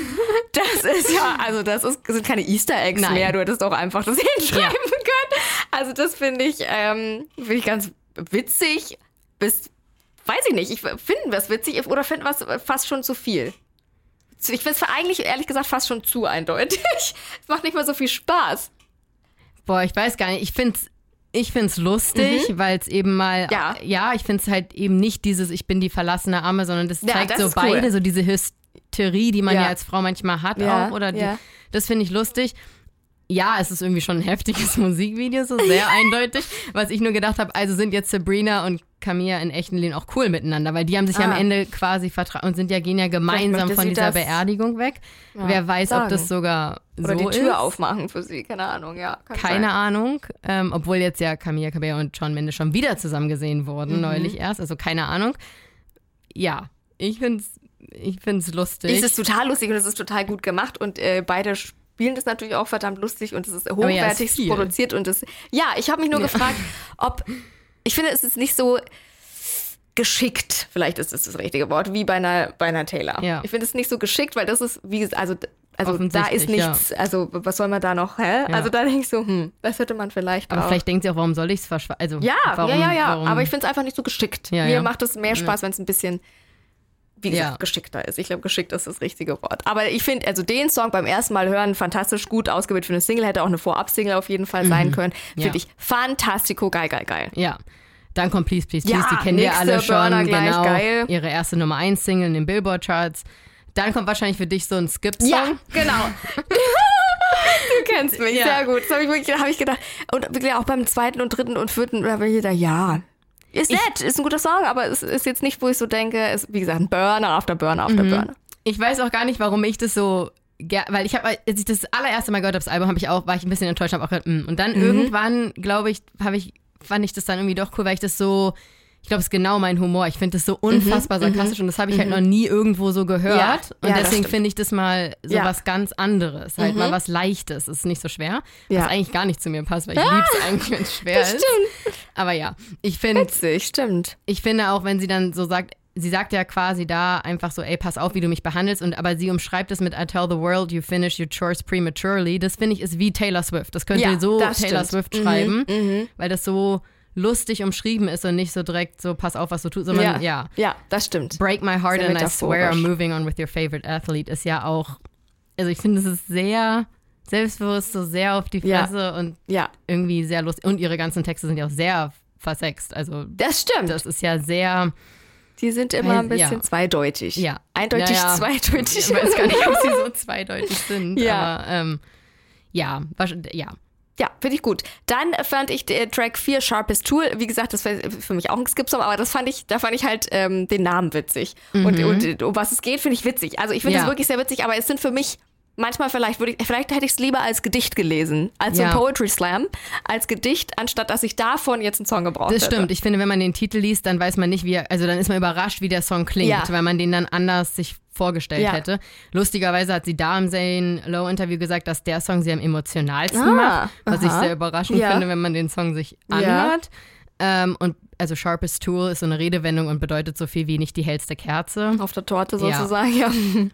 [SPEAKER 2] sind keine Easter Eggs
[SPEAKER 3] Nein.
[SPEAKER 2] mehr. Du hättest auch einfach das hinschreiben können. Also das finde ich ganz witzig. Weiß ich nicht, ich finde was witzig oder finde was fast schon zu viel. Ich finde es eigentlich, ehrlich gesagt, fast schon zu eindeutig. Es macht nicht mal so viel Spaß.
[SPEAKER 3] Boah, ich weiß gar nicht. Ich find's lustig, weil es eben mal,
[SPEAKER 2] Ja.
[SPEAKER 3] ich find's halt eben nicht dieses, ich bin die verlassene Amme, sondern das
[SPEAKER 2] Ja,
[SPEAKER 3] zeigt
[SPEAKER 2] das
[SPEAKER 3] so
[SPEAKER 2] ist cool.
[SPEAKER 3] beide, so diese Hysterie, die man
[SPEAKER 2] Ja.
[SPEAKER 3] ja als Frau manchmal hat
[SPEAKER 2] Ja,
[SPEAKER 3] auch, oder
[SPEAKER 2] ja.
[SPEAKER 3] das finde ich lustig. Ja, es ist irgendwie schon ein heftiges Musikvideo, so sehr eindeutig. Was ich nur gedacht habe, also sind jetzt Sabrina und Camilla in echten Leben auch cool miteinander, weil die haben sich ja am Ende quasi vertragen und gehen ja gemeinsam
[SPEAKER 2] möchte
[SPEAKER 3] von
[SPEAKER 2] sie
[SPEAKER 3] dieser
[SPEAKER 2] das,
[SPEAKER 3] Beerdigung weg. Wer weiß, ob das sogar
[SPEAKER 2] Oder
[SPEAKER 3] so
[SPEAKER 2] die Tür
[SPEAKER 3] ist.
[SPEAKER 2] aufmachen für sie, keine Ahnung, ja. kann
[SPEAKER 3] Keine
[SPEAKER 2] sein.
[SPEAKER 3] Ahnung, obwohl jetzt ja Camilla Cabello und Shawn Mendes schon wieder zusammen gesehen wurden, neulich erst, also keine Ahnung. Ja, ich find's lustig.
[SPEAKER 2] Es ist total lustig und es ist total gut gemacht und beide spielen das natürlich auch verdammt lustig und es ist
[SPEAKER 3] ja,
[SPEAKER 2] hochwertig
[SPEAKER 3] ist viel.
[SPEAKER 2] produziert und ich habe mich nur gefragt, ich finde, es ist nicht so geschickt, vielleicht ist das das richtige Wort, wie bei einer Taylor.
[SPEAKER 3] Ja.
[SPEAKER 2] Ich finde es nicht so geschickt, weil das ist, wie gesagt, also da
[SPEAKER 3] Offensichtlich,
[SPEAKER 2] ist nichts, also was soll man da noch,
[SPEAKER 3] Ja.
[SPEAKER 2] Also da denke ich so, das hätte man vielleicht
[SPEAKER 3] aber
[SPEAKER 2] auch.
[SPEAKER 3] vielleicht denkt sie auch, warum soll ich es verschweigen? Also,
[SPEAKER 2] Ja,
[SPEAKER 3] warum,
[SPEAKER 2] warum? Aber ich finde es einfach nicht so geschickt.
[SPEAKER 3] Ja,
[SPEAKER 2] Mir
[SPEAKER 3] ja.
[SPEAKER 2] macht es mehr Spaß, wenn es ein bisschen, wie gesagt,
[SPEAKER 3] Ja.
[SPEAKER 2] geschickter ist. Ich glaube, geschickt ist das richtige Wort. Aber ich finde, also den Song beim ersten Mal hören, fantastisch gut ausgewählt für eine Single, hätte auch eine Vorab-Single auf jeden Fall sein können. Finde
[SPEAKER 3] Ja.
[SPEAKER 2] ich fantastico, geil.
[SPEAKER 3] Ja. Dann kommt Please, Please,
[SPEAKER 2] Ja,
[SPEAKER 3] Please, die kennen wir
[SPEAKER 2] nächste
[SPEAKER 3] alle schon,
[SPEAKER 2] Burner gleich,
[SPEAKER 3] genau.
[SPEAKER 2] geil.
[SPEAKER 3] Ihre erste Nummer 1 Single in den Billboard-Charts. Dann kommt wahrscheinlich für dich so ein Skip-Song.
[SPEAKER 2] Ja, genau. Du kennst mich,
[SPEAKER 3] Ja.
[SPEAKER 2] sehr gut. Das habe ich gedacht. Und wirklich auch beim zweiten und dritten und vierten, da bin ich da, ja. Ist nett, ist ein guter Song, aber es ist jetzt nicht, wo ich so denke, ist, wie gesagt, ein Burner after Burner after Burner.
[SPEAKER 3] Ich weiß auch gar nicht, warum ich das so, weil ich habe, als ich das allererste Mal gehört habe, das Album, war ich ein bisschen enttäuscht, habe auch gehört, Und dann irgendwann, glaube ich, fand ich das dann irgendwie doch cool, weil ich das so, ich glaube, es ist genau mein Humor. Ich finde das so unfassbar sarkastisch und das habe ich halt noch nie irgendwo so gehört.
[SPEAKER 2] Ja,
[SPEAKER 3] und
[SPEAKER 2] ja, das
[SPEAKER 3] deswegen
[SPEAKER 2] stimmt.
[SPEAKER 3] finde ich das mal so
[SPEAKER 2] Ja.
[SPEAKER 3] was ganz anderes. Halt mal was Leichtes. Ist nicht so schwer.
[SPEAKER 2] Ja.
[SPEAKER 3] Was eigentlich gar nicht zu mir passt, weil ich liebe es eigentlich, wenn es schwer ist. Aber ja, ich finde
[SPEAKER 2] Stimmt.
[SPEAKER 3] auch, wenn sie dann so sagt, sie sagt ja quasi da einfach so, ey, pass auf, wie du mich behandelst. Aber sie umschreibt es mit I tell the world you finish your chores prematurely. Das finde ich ist wie Taylor Swift. Das könnte
[SPEAKER 2] Ja,
[SPEAKER 3] so
[SPEAKER 2] das
[SPEAKER 3] Taylor
[SPEAKER 2] stimmt.
[SPEAKER 3] Swift schreiben, weil das so lustig umschrieben ist und nicht so direkt so, pass auf, was du tust, sondern ja.
[SPEAKER 2] Ja, das stimmt.
[SPEAKER 3] Break my heart
[SPEAKER 2] Sehr
[SPEAKER 3] and I swear I'm
[SPEAKER 2] metaphorisch.
[SPEAKER 3] moving on with your favorite athlete ist ja auch, also ich finde, es ist sehr selbstbewusst, so sehr auf die
[SPEAKER 2] Ja.
[SPEAKER 3] Fresse und
[SPEAKER 2] Ja,
[SPEAKER 3] irgendwie sehr lustig. Und ihre ganzen Texte sind ja auch sehr versext. Also
[SPEAKER 2] das stimmt.
[SPEAKER 3] das ist ja sehr...
[SPEAKER 2] Die sind immer ein
[SPEAKER 3] Ja.
[SPEAKER 2] bisschen zweideutig.
[SPEAKER 3] Ja.
[SPEAKER 2] Eindeutig,
[SPEAKER 3] Ja, ja.
[SPEAKER 2] zweideutig.
[SPEAKER 3] Ich weiß gar nicht, ob sie so zweideutig sind.
[SPEAKER 2] Ja.
[SPEAKER 3] Aber ja.
[SPEAKER 2] Ja, finde ich gut. Dann fand ich Track 4, Sharpest Tool. Wie gesagt, das war für mich auch ein Skip-Song, aber da fand ich halt den Namen witzig. Und um was es geht, finde ich witzig. Also ich finde es
[SPEAKER 3] Ja.
[SPEAKER 2] wirklich sehr witzig, aber es sind für mich manchmal vielleicht hätte ich es lieber als Gedicht gelesen, als so ein
[SPEAKER 3] Ja.
[SPEAKER 2] Poetry Slam, als Gedicht, anstatt dass ich davon jetzt einen Song gebraucht
[SPEAKER 3] Das
[SPEAKER 2] hätte.
[SPEAKER 3] stimmt. Ich finde, wenn man den Titel liest, dann weiß man nicht, dann ist man überrascht, wie der Song klingt,
[SPEAKER 2] Ja.
[SPEAKER 3] weil man den dann anders sich vorgestellt
[SPEAKER 2] Ja.
[SPEAKER 3] hätte. Lustigerweise hat sie da im Zane Lowe Interview gesagt, dass der Song sie am emotionalsten macht, was ich sehr überraschend
[SPEAKER 2] Ja.
[SPEAKER 3] finde, wenn man den Song sich anhört. Und also Sharpest Tool ist so eine Redewendung und bedeutet so viel wie nicht die hellste Kerze.
[SPEAKER 2] Auf der Torte
[SPEAKER 3] Ja.
[SPEAKER 2] sozusagen, ja.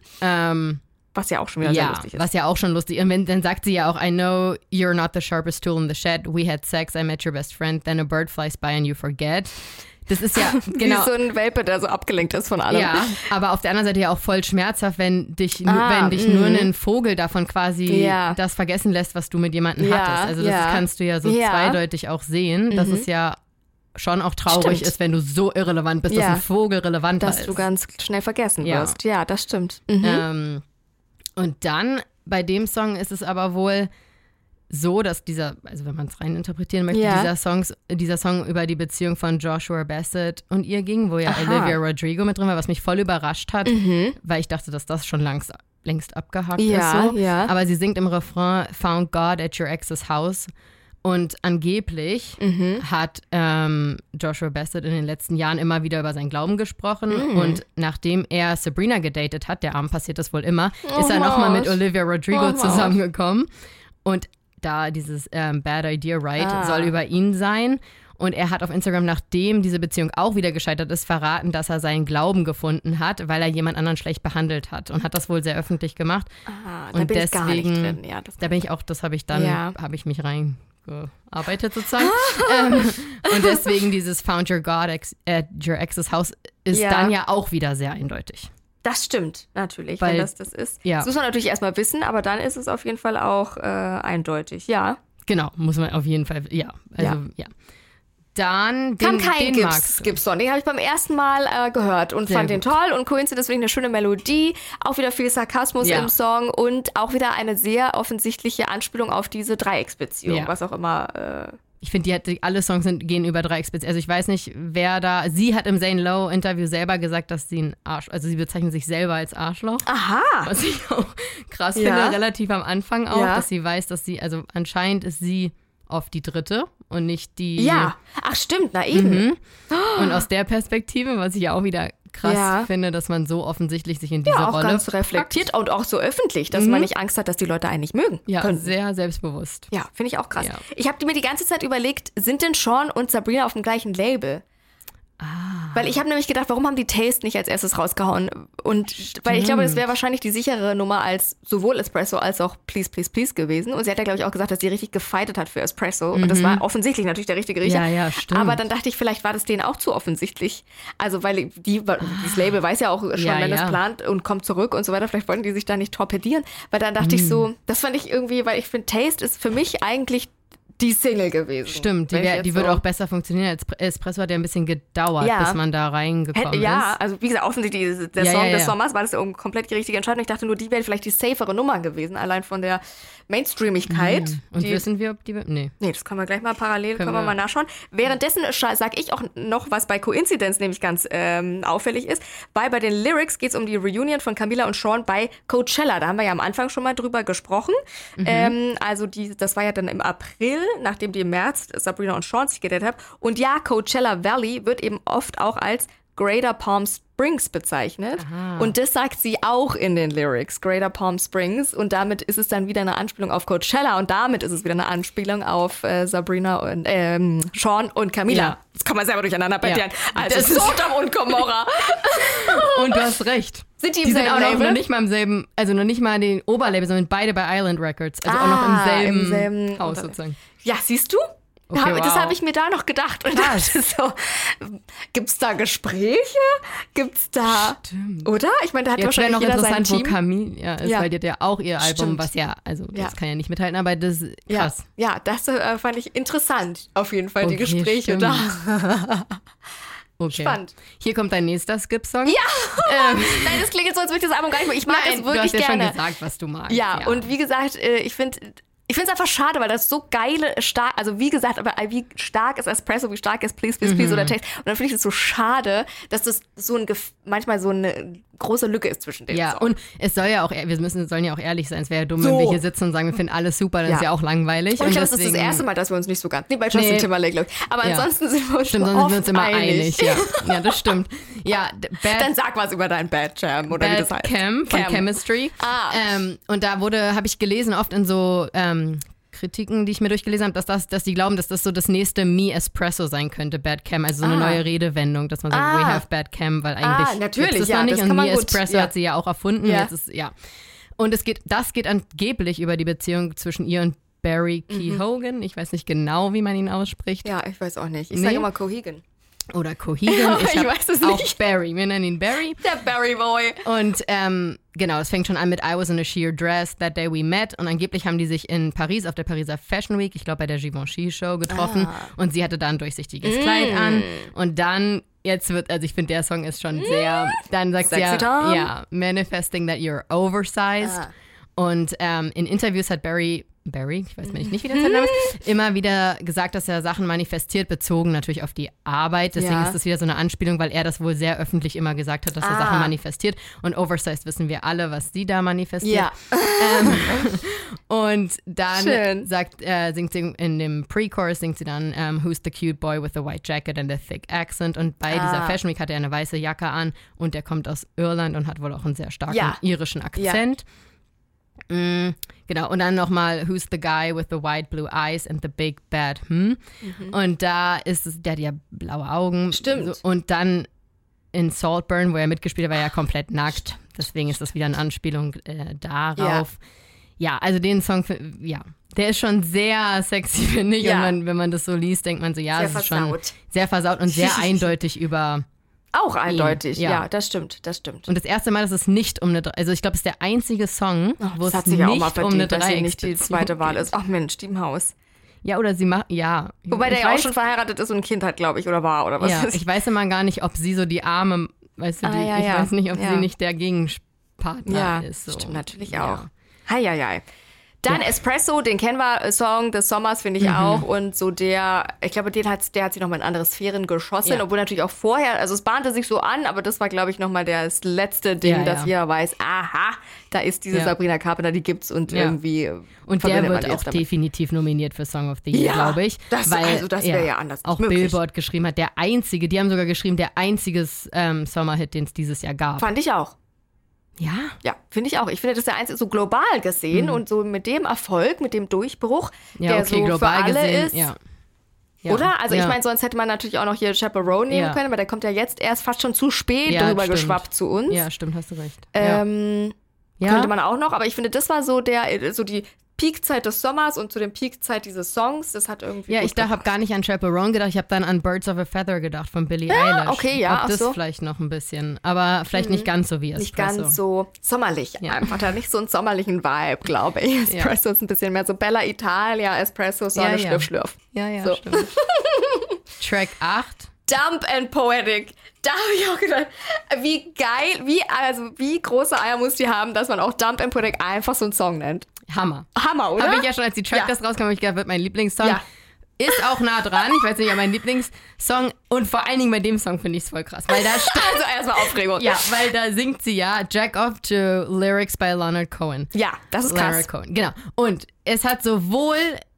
[SPEAKER 3] Was
[SPEAKER 2] ja auch schon wieder sehr lustig ist.
[SPEAKER 3] Was ja auch schon lustig ist. Und dann sagt sie ja auch, I know you're not the sharpest tool in the shed. We had sex, I met your best friend, then a bird flies by and you forget. Das ist ja, genau.
[SPEAKER 2] Wie so ein Welpe, der so abgelenkt ist von allem.
[SPEAKER 3] Ja, aber auf der anderen Seite ja auch voll schmerzhaft, wenn dich nur ein Vogel davon quasi
[SPEAKER 2] Ja.
[SPEAKER 3] das vergessen lässt, was du mit jemandem
[SPEAKER 2] Ja,
[SPEAKER 3] hattest. Also das
[SPEAKER 2] ja.
[SPEAKER 3] kannst du ja so
[SPEAKER 2] Ja.
[SPEAKER 3] zweideutig auch sehen. Das ist ja schon auch traurig ist, wenn du so irrelevant bist, dass ein Vogel relevanter ist.
[SPEAKER 2] Dass du ganz schnell vergessen wirst. Ja, das stimmt.
[SPEAKER 3] Und dann, bei dem Song ist es aber wohl so, dass also wenn man es rein interpretieren möchte, dieser Song über die Beziehung von Joshua Bassett und ihr ging, wo Olivia Rodrigo mit drin war, was mich voll überrascht hat, weil ich dachte, dass das schon längst abgehakt ist. So. Ja. Aber sie singt im Refrain "Found God at your ex's house". Und angeblich hat Joshua Bassett in den letzten Jahren immer wieder über seinen Glauben gesprochen. Und nachdem er Sabrina gedatet hat, der Abend passiert das wohl immer, ist er nochmal mit Olivia Rodrigo zusammengekommen. Und da dieses Bad Idea Right soll über ihn sein. Und er hat auf Instagram, nachdem diese Beziehung auch wieder gescheitert ist, verraten, dass er seinen Glauben gefunden hat, weil er jemand anderen schlecht behandelt hat. Und hat das wohl sehr öffentlich gemacht.
[SPEAKER 2] Da bin ich gar nicht drin. Ja,
[SPEAKER 3] da bin ich auch, das habe ich dann, habe ich mich reingearbeitet sozusagen. Und deswegen dieses "Found your God at your ex's house" ist dann ja auch wieder sehr eindeutig.
[SPEAKER 2] Das stimmt, natürlich, wenn das ist. Ja. Das muss man natürlich erstmal wissen, aber dann ist es auf jeden Fall auch eindeutig, ja.
[SPEAKER 3] Genau, muss man auf jeden Fall, ja. Dann
[SPEAKER 2] kam kein Gibson. Den habe ich beim ersten Mal gehört und fand den toll. Und Coincidence finde ich eine schöne Melodie. Auch wieder viel Sarkasmus im Song und auch wieder eine sehr offensichtliche Anspielung auf diese Dreiecksbeziehung, was auch immer.
[SPEAKER 3] Ich finde, alle Songs gehen über Dreiecksbeziehungen. Also ich weiß nicht, wer da. Sie hat im Zane Lowe-Interview selber gesagt, dass sie sie bezeichnet sich selber als Arschloch.
[SPEAKER 2] Aha.
[SPEAKER 3] Was ich auch krass finde, relativ am Anfang auch, dass sie weiß, dass also anscheinend ist sie oft die Dritte und nicht die.
[SPEAKER 2] Ja, ach stimmt, na eben.
[SPEAKER 3] Und aus der Perspektive, was ich ja auch wieder krass finde, dass man so offensichtlich sich in diese
[SPEAKER 2] auch
[SPEAKER 3] Rolle
[SPEAKER 2] ganz reflektiert und auch so öffentlich, dass man nicht Angst hat, dass die Leute einen nicht mögen.
[SPEAKER 3] Ja,
[SPEAKER 2] können.
[SPEAKER 3] Sehr selbstbewusst.
[SPEAKER 2] Ja, finde ich auch krass. Ja. Ich habe mir die ganze Zeit überlegt, sind denn Sean und Sabrina auf dem gleichen Label? Weil ich habe nämlich gedacht, warum haben die Taste nicht als erstes rausgehauen? Und weil ich glaube, das wäre wahrscheinlich die sichere Nummer als sowohl Espresso als auch Please, Please, Please gewesen. Und sie hat ja, glaube ich, auch gesagt, dass sie richtig gefightet hat für Espresso. Und das war offensichtlich natürlich der richtige Riecher.
[SPEAKER 3] Ja, stimmt.
[SPEAKER 2] Aber dann dachte ich, vielleicht war das denen auch zu offensichtlich. Also, weil das Label weiß ja auch schon, wenn es plant und kommt zurück und so weiter. Vielleicht wollten die sich da nicht torpedieren. Weil dann dachte ich so, das fand ich irgendwie, weil ich finde, Taste ist für mich eigentlich die Single gewesen.
[SPEAKER 3] Stimmt, die würde auch besser funktionieren. Espresso hat ja ein bisschen gedauert, bis man da reingekommen ist.
[SPEAKER 2] Ja, also wie gesagt, offensichtlich der Song des Sommers war das komplett die richtige Entscheidung. Ich dachte nur, die wäre vielleicht die safere Nummer gewesen, allein von der Mainstreamigkeit.
[SPEAKER 3] Und wissen wir, ob die... Nee,
[SPEAKER 2] das können wir gleich mal parallel mal nachschauen. Währenddessen sage ich auch noch, was bei Coincidence nämlich ganz auffällig ist. Bei den Lyrics geht es um die Reunion von Camila und Sean bei Coachella. Da haben wir ja am Anfang schon mal drüber gesprochen. Also das war ja dann im April, nachdem die im März Sabrina und Sean sich gedatet haben. Und ja, Coachella Valley wird eben oft auch als Greater Palm Springs bezeichnet. Aha. Und das sagt sie auch in den Lyrics, Greater Palm Springs. Und damit ist es dann wieder eine Anspielung auf Coachella. Und damit ist es wieder eine Anspielung auf Sabrina und Sean und Camila. Ja. Das kann man selber durcheinander betteln. Also das ist Sodom und Gomorra.
[SPEAKER 3] Und du hast recht.
[SPEAKER 2] Sind die
[SPEAKER 3] sind auch noch nicht mal im selben, also noch nicht mal den Oberlabel, sondern beide bei Island Records. Also auch noch im selben Haus sozusagen.
[SPEAKER 2] Ja, siehst du? Okay, das habe ich mir da noch gedacht. Und dachte so, gibt's da Gespräche? Gibt's da...
[SPEAKER 3] Stimmt.
[SPEAKER 2] Oder? Ich meine, da hat wahrscheinlich noch jeder sein Team.
[SPEAKER 3] Wo Camila ist, weil die hat ja auch ihr Album, was das kann ja nicht mithalten, aber das ist krass.
[SPEAKER 2] Ja, das fand ich interessant. Auf jeden Fall, die Gespräche da.
[SPEAKER 3] Okay.
[SPEAKER 2] Spannend.
[SPEAKER 3] Hier kommt dein nächster Skip-Song.
[SPEAKER 2] Ja! Nein, das klingt jetzt so, als würde ich das Album gar nicht mehr. Ich mag es wirklich gerne.
[SPEAKER 3] Du hast ja schon gesagt, was du magst.
[SPEAKER 2] Ja, und wie gesagt, ich finde es einfach schade, weil das so geile, stark, also wie gesagt, aber wie stark ist Espresso, wie stark ist Please, Please, Please oder Taste. Und dann finde ich es so schade, dass das manchmal so eine große Lücke ist zwischen den Songs.
[SPEAKER 3] Und es soll ja auch, sollen ja auch ehrlich sein. Es wäre ja dumm, wenn wir hier sitzen und sagen, wir finden alles super, dann ist ja auch langweilig.
[SPEAKER 2] Und ich glaube, das ist das erste Mal, dass wir uns nicht so ganz, bei Justin Timberlake, glaube ich. Aber ansonsten sind wir uns
[SPEAKER 3] sonst sind wir uns immer einig. Ja, das stimmt. Ja,
[SPEAKER 2] dann sag was über dein Bad Jam oder wie das heißt.
[SPEAKER 3] Cam von Chemistry. Und da habe ich gelesen, oft in so Kritiken, die ich mir durchgelesen habe, dass die glauben, dass das so das nächste Me Espresso sein könnte, Bad Cam, also so eine neue Redewendung, dass man sagt, we have Bad Cam, weil eigentlich
[SPEAKER 2] natürlich,
[SPEAKER 3] gibt es noch nicht und Me Espresso hat sie ja auch erfunden. Jetzt ist, und das geht angeblich über die Beziehung zwischen ihr und Barry Keoghan. Ich weiß nicht genau, wie man ihn ausspricht.
[SPEAKER 2] Ja, ich weiß auch nicht. Ich sage immer Cohegan.
[SPEAKER 3] Oder Cohegan.
[SPEAKER 2] Ich weiß es
[SPEAKER 3] auch
[SPEAKER 2] nicht.
[SPEAKER 3] Barry. Wir nennen ihn Barry.
[SPEAKER 2] Der Barry Boy.
[SPEAKER 3] Und genau, es fängt schon an mit I was in a sheer dress that day we met. Und angeblich haben die sich in Paris auf der Pariser Fashion Week, ich glaube bei der Givenchy Show getroffen. Und sie hatte da ein durchsichtiges Kleid an. Und dann, also ich finde, der Song ist schon sehr, dann sagt sie ja, manifesting that you're oversized. Und in Interviews hat Barry, ich weiß nicht, wie der Name ist, immer wieder gesagt, dass er Sachen manifestiert, bezogen natürlich auf die Arbeit. Deswegen ist das wieder so eine Anspielung, weil er das wohl sehr öffentlich immer gesagt hat, dass er Sachen manifestiert. Und oversized wissen wir alle, was sie da manifestiert.
[SPEAKER 2] Ja.
[SPEAKER 3] Und dann singt sie in dem Pre-Chorus, singt sie dann Who's the cute boy with the white jacket and the thick accent. Und bei dieser Fashion Week hat er eine weiße Jacke an und der kommt aus Irland und hat wohl auch einen sehr starken irischen Akzent. Genau, und dann nochmal Who's the guy with the white blue eyes and the big bad Und da ist es, der hat ja blaue Augen.
[SPEAKER 2] Stimmt.
[SPEAKER 3] So, und dann in Saltburn, wo er mitgespielt hat, war er ja komplett nackt. Deswegen ist das wieder eine Anspielung darauf. Ja, also den Song, der ist schon sehr sexy, finde ich.
[SPEAKER 2] Ja.
[SPEAKER 3] Und wenn man das so liest, denkt man so, ja,
[SPEAKER 2] sehr
[SPEAKER 3] es ist schon sehr versaut und sehr eindeutig über...
[SPEAKER 2] Auch eindeutig,
[SPEAKER 3] Ja.
[SPEAKER 2] ja, das stimmt.
[SPEAKER 3] Und das erste Mal, dass es nicht um eine, also ich glaube, es ist der einzige Song, wo es
[SPEAKER 2] das hat sich ja auch mal
[SPEAKER 3] nicht um eine
[SPEAKER 2] verdient, dass sie nicht die
[SPEAKER 3] Dreiecksbeziehung
[SPEAKER 2] zweite Wahl
[SPEAKER 3] geht.
[SPEAKER 2] ist. Ach Mensch, die im Haus.
[SPEAKER 3] Ja, oder sie macht, ja.
[SPEAKER 2] Wobei der
[SPEAKER 3] Ich
[SPEAKER 2] ja auch
[SPEAKER 3] weiß-
[SPEAKER 2] schon verheiratet ist und ein Kind hat, glaube ich, oder war, oder was
[SPEAKER 3] Ja,
[SPEAKER 2] ist.
[SPEAKER 3] ich weiß immer gar nicht, ob sie so die Arme, weißt du,
[SPEAKER 2] Ah,
[SPEAKER 3] die,
[SPEAKER 2] ja,
[SPEAKER 3] ich
[SPEAKER 2] ja.
[SPEAKER 3] weiß nicht, ob
[SPEAKER 2] Ja.
[SPEAKER 3] sie nicht der Gegenpartner
[SPEAKER 2] Ja,
[SPEAKER 3] ist. So.
[SPEAKER 2] stimmt natürlich
[SPEAKER 3] Ja.
[SPEAKER 2] auch. Hei. Dann Espresso, den kennen wir, Song des Sommers, finde ich
[SPEAKER 3] Mhm.
[SPEAKER 2] auch. Und so ich glaube, der hat sich nochmal in andere Sphären geschossen.
[SPEAKER 3] Ja.
[SPEAKER 2] Obwohl natürlich auch vorher, also es bahnte sich so an, aber das war, glaube ich, nochmal das letzte Ding,
[SPEAKER 3] Ja,
[SPEAKER 2] dass
[SPEAKER 3] ja.
[SPEAKER 2] jeder weiß, aha, da ist diese
[SPEAKER 3] Ja.
[SPEAKER 2] Sabrina Carpenter, die gibt's und
[SPEAKER 3] Ja.
[SPEAKER 2] irgendwie
[SPEAKER 3] Und der
[SPEAKER 2] verbindet man
[SPEAKER 3] wird
[SPEAKER 2] die
[SPEAKER 3] auch
[SPEAKER 2] jetzt damit.
[SPEAKER 3] definitiv nominiert für Song of the Year,
[SPEAKER 2] Ja,
[SPEAKER 3] glaube ich.
[SPEAKER 2] das
[SPEAKER 3] weil
[SPEAKER 2] wäre ja anders nicht
[SPEAKER 3] auch
[SPEAKER 2] möglich.
[SPEAKER 3] Billboard geschrieben hat, die haben sogar geschrieben, der einzige Sommerhit, den es dieses Jahr gab.
[SPEAKER 2] Fand ich auch.
[SPEAKER 3] Ja?
[SPEAKER 2] Ja, finde ich auch. Ich finde, das ist der einzige so global gesehen und so mit dem Erfolg, mit dem Durchbruch,
[SPEAKER 3] Ja,
[SPEAKER 2] der
[SPEAKER 3] okay,
[SPEAKER 2] so
[SPEAKER 3] global
[SPEAKER 2] für alle
[SPEAKER 3] gesehen,
[SPEAKER 2] ist.
[SPEAKER 3] ja. Ja.
[SPEAKER 2] Oder? Also
[SPEAKER 3] ja.
[SPEAKER 2] ich meine, sonst hätte man natürlich auch noch hier Chaperone nehmen
[SPEAKER 3] Ja.
[SPEAKER 2] können, aber der kommt ja jetzt erst fast schon zu spät
[SPEAKER 3] Ja,
[SPEAKER 2] drüber
[SPEAKER 3] stimmt.
[SPEAKER 2] geschwappt zu uns.
[SPEAKER 3] Ja, stimmt, hast du recht. Ja.
[SPEAKER 2] Könnte man auch noch, aber ich finde, das war so die Peakzeit des Sommers und zu dem Peakzeit dieses Songs, das hat irgendwie
[SPEAKER 3] Ja,
[SPEAKER 2] gut
[SPEAKER 3] ich habe gar nicht an Chaperone gedacht, ich habe dann an Birds of a Feather gedacht von Billie Eilish.
[SPEAKER 2] okay, ja,
[SPEAKER 3] Ob
[SPEAKER 2] ach
[SPEAKER 3] das
[SPEAKER 2] so.
[SPEAKER 3] vielleicht noch ein bisschen, aber vielleicht nicht ganz so wie
[SPEAKER 2] nicht
[SPEAKER 3] Espresso.
[SPEAKER 2] ganz so sommerlich
[SPEAKER 3] Ja.
[SPEAKER 2] einfach. Da nicht so einen sommerlichen Vibe, glaube ich. Espresso ist ein bisschen mehr so Bella Italia, Espresso, Sonne,
[SPEAKER 3] Ja, ja.
[SPEAKER 2] Schlürf, Schlürf.
[SPEAKER 3] Ja,
[SPEAKER 2] So.
[SPEAKER 3] stimmt. Track 8.
[SPEAKER 2] Dump and Poetic. Da habe ich auch gedacht, wie geil, wie große Eier muss die haben, dass man auch Dump and Poetic einfach so einen Song nennt.
[SPEAKER 3] Hammer.
[SPEAKER 2] Hammer, oder?
[SPEAKER 3] Habe ich ja schon, als die Tracklist rauskam, habe ich gedacht, wird mein Lieblingssong.
[SPEAKER 2] Ja.
[SPEAKER 3] Ist auch nah dran. Ich weiß nicht, aber mein Lieblingssong. Und vor allen Dingen bei dem Song finde ich es voll krall. Weil da
[SPEAKER 2] Also erstmal Aufregung.
[SPEAKER 3] ja, weil da singt sie ja Jack Off to Lyrics by Leonard Cohen.
[SPEAKER 2] Ja, das ist krass.
[SPEAKER 3] Leonard Cohen, genau. Und es hat sowohl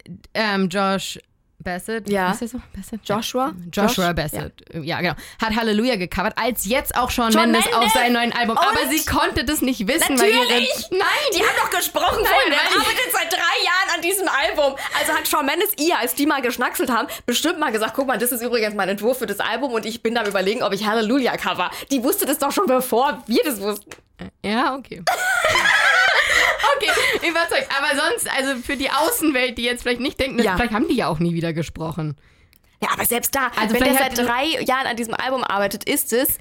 [SPEAKER 3] Josh Bassett,
[SPEAKER 2] Ja.
[SPEAKER 3] ist der so? Bassett?
[SPEAKER 2] Joshua?
[SPEAKER 3] Joshua
[SPEAKER 2] Josh?
[SPEAKER 3] Bassett, ja genau, hat Halleluja gecovert, als jetzt auch Shawn
[SPEAKER 2] Shawn
[SPEAKER 3] Mendes auf
[SPEAKER 2] Mendes?
[SPEAKER 3] seinem neuen Album.
[SPEAKER 2] Und?
[SPEAKER 3] Aber sie konnte das nicht wissen,
[SPEAKER 2] Natürlich!
[SPEAKER 3] weil
[SPEAKER 2] Nein, die haben doch gesprochen vorher. Der
[SPEAKER 3] weil-
[SPEAKER 2] arbeitet seit 3 Jahren an diesem Album. Also hat Shawn Mendes als die mal geschnackselt haben, bestimmt mal gesagt, guck mal, das ist übrigens mein Entwurf für das Album und ich bin am Überlegen, ob ich Halleluja cover. Die wusste das doch schon, bevor wir das wussten.
[SPEAKER 3] Ja, okay. Okay, überzeugt. Aber sonst, also für die Außenwelt, die jetzt vielleicht nicht denken,
[SPEAKER 2] Ja.
[SPEAKER 3] vielleicht haben die ja auch nie wieder gesprochen.
[SPEAKER 2] Ja, aber selbst da,
[SPEAKER 3] Also
[SPEAKER 2] wenn der
[SPEAKER 3] vielleicht
[SPEAKER 2] seit
[SPEAKER 3] hat-
[SPEAKER 2] 3 Jahren an diesem Album arbeitet, ist es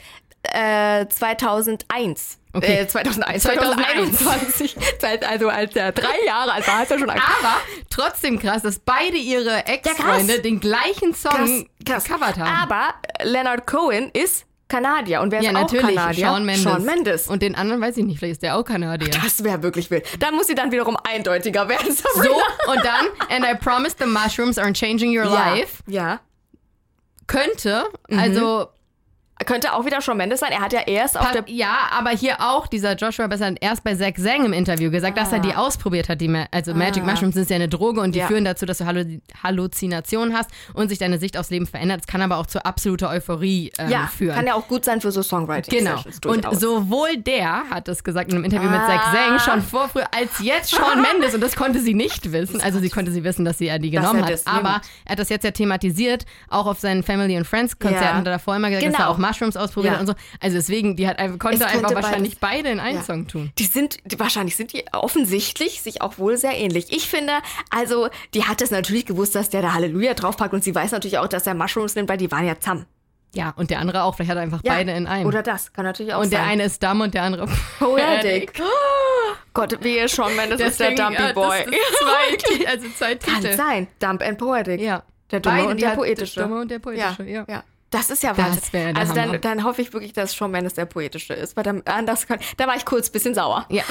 [SPEAKER 2] 2001.
[SPEAKER 3] Okay.
[SPEAKER 2] 2001.
[SPEAKER 3] 2001.
[SPEAKER 2] 2021. Also als er 3 Jahre alt war, hat er schon angefangen.
[SPEAKER 3] Aber trotzdem krass, dass beide ihre Ex-Freunde
[SPEAKER 2] krass.
[SPEAKER 3] den gleichen Song gecovert haben.
[SPEAKER 2] Aber Leonard Cohen ist Kanadier. Und wer ist
[SPEAKER 3] ja,
[SPEAKER 2] auch
[SPEAKER 3] natürlich,
[SPEAKER 2] Kanadier?
[SPEAKER 3] Shawn Mendes.
[SPEAKER 2] Shawn Mendes.
[SPEAKER 3] Und den anderen weiß ich nicht, vielleicht ist der auch Kanadier.
[SPEAKER 2] Das wäre wirklich wild. Da muss sie dann wiederum eindeutiger werden.
[SPEAKER 3] So, und dann, and I promise the mushrooms aren't changing your life,
[SPEAKER 2] Ja.
[SPEAKER 3] könnte,
[SPEAKER 2] Mhm.
[SPEAKER 3] also,
[SPEAKER 2] Könnte auch wieder Shawn Mendes sein. Er hat ja erst auf der...
[SPEAKER 3] ja, aber hier auch, dieser Joshua Bassett hat erst bei Zach Sang im Interview gesagt, dass er die ausprobiert hat. Also Magic Mushrooms sind ja eine Droge und die
[SPEAKER 2] Ja.
[SPEAKER 3] führen dazu, dass du Halluzinationen hast und sich deine Sicht aufs Leben verändert. Es kann aber auch zu absoluter Euphorie führen.
[SPEAKER 2] kann ja auch gut sein für so Songwriting-Sessions
[SPEAKER 3] Genau. Und
[SPEAKER 2] durchaus.
[SPEAKER 3] sowohl der hat es gesagt in einem Interview mit Zach Sang schon vor früher als jetzt Shawn Mendes und das konnte sie nicht wissen. Also sie konnte sie wissen, dass sie die genommen
[SPEAKER 2] er
[SPEAKER 3] hat.
[SPEAKER 2] das
[SPEAKER 3] Aber
[SPEAKER 2] nimmt.
[SPEAKER 3] er hat das jetzt ja thematisiert, auch auf seinen Family and Friends Konzerten
[SPEAKER 2] Ja.
[SPEAKER 3] hat er davor immer gesagt, dass
[SPEAKER 2] Genau.
[SPEAKER 3] er auch Mushrooms ausprobiert
[SPEAKER 2] Ja.
[SPEAKER 3] hat und so. Also deswegen, konnte einfach
[SPEAKER 2] konnte
[SPEAKER 3] wahrscheinlich
[SPEAKER 2] beides.
[SPEAKER 3] beide in einen
[SPEAKER 2] Ja.
[SPEAKER 3] Song tun.
[SPEAKER 2] Wahrscheinlich sind die offensichtlich sich auch wohl sehr ähnlich. Ich finde, also, die hat es natürlich gewusst, dass der da Halleluja draufpackt und sie weiß natürlich auch, dass er Mushrooms nimmt, weil die waren ja zamm.
[SPEAKER 3] Ja, und der andere auch. Vielleicht hat er einfach
[SPEAKER 2] Ja.
[SPEAKER 3] beide in einem.
[SPEAKER 2] Oder das, kann natürlich auch
[SPEAKER 3] und
[SPEAKER 2] sein.
[SPEAKER 3] der eine ist dumb und der andere
[SPEAKER 2] Poetic. Gott, wehe schon, wenn das ist der Dumpy Boy.
[SPEAKER 3] zwei
[SPEAKER 2] Kann
[SPEAKER 3] Titel.
[SPEAKER 2] sein. Dump and Poetic.
[SPEAKER 3] Ja.
[SPEAKER 2] Der Dumme
[SPEAKER 3] Beide,
[SPEAKER 2] und
[SPEAKER 3] die
[SPEAKER 2] der
[SPEAKER 3] hat
[SPEAKER 2] Poetische.
[SPEAKER 3] Der Dumme und der Poetische, ja.
[SPEAKER 2] Ja. Das ist ja
[SPEAKER 3] Das
[SPEAKER 2] Wahnsinn.
[SPEAKER 3] wäre der
[SPEAKER 2] Also
[SPEAKER 3] Hammer.
[SPEAKER 2] dann hoffe ich wirklich, dass Shawn Mendes der Poetische ist. Weil da war ich kurz ein bisschen sauer.
[SPEAKER 3] Ja.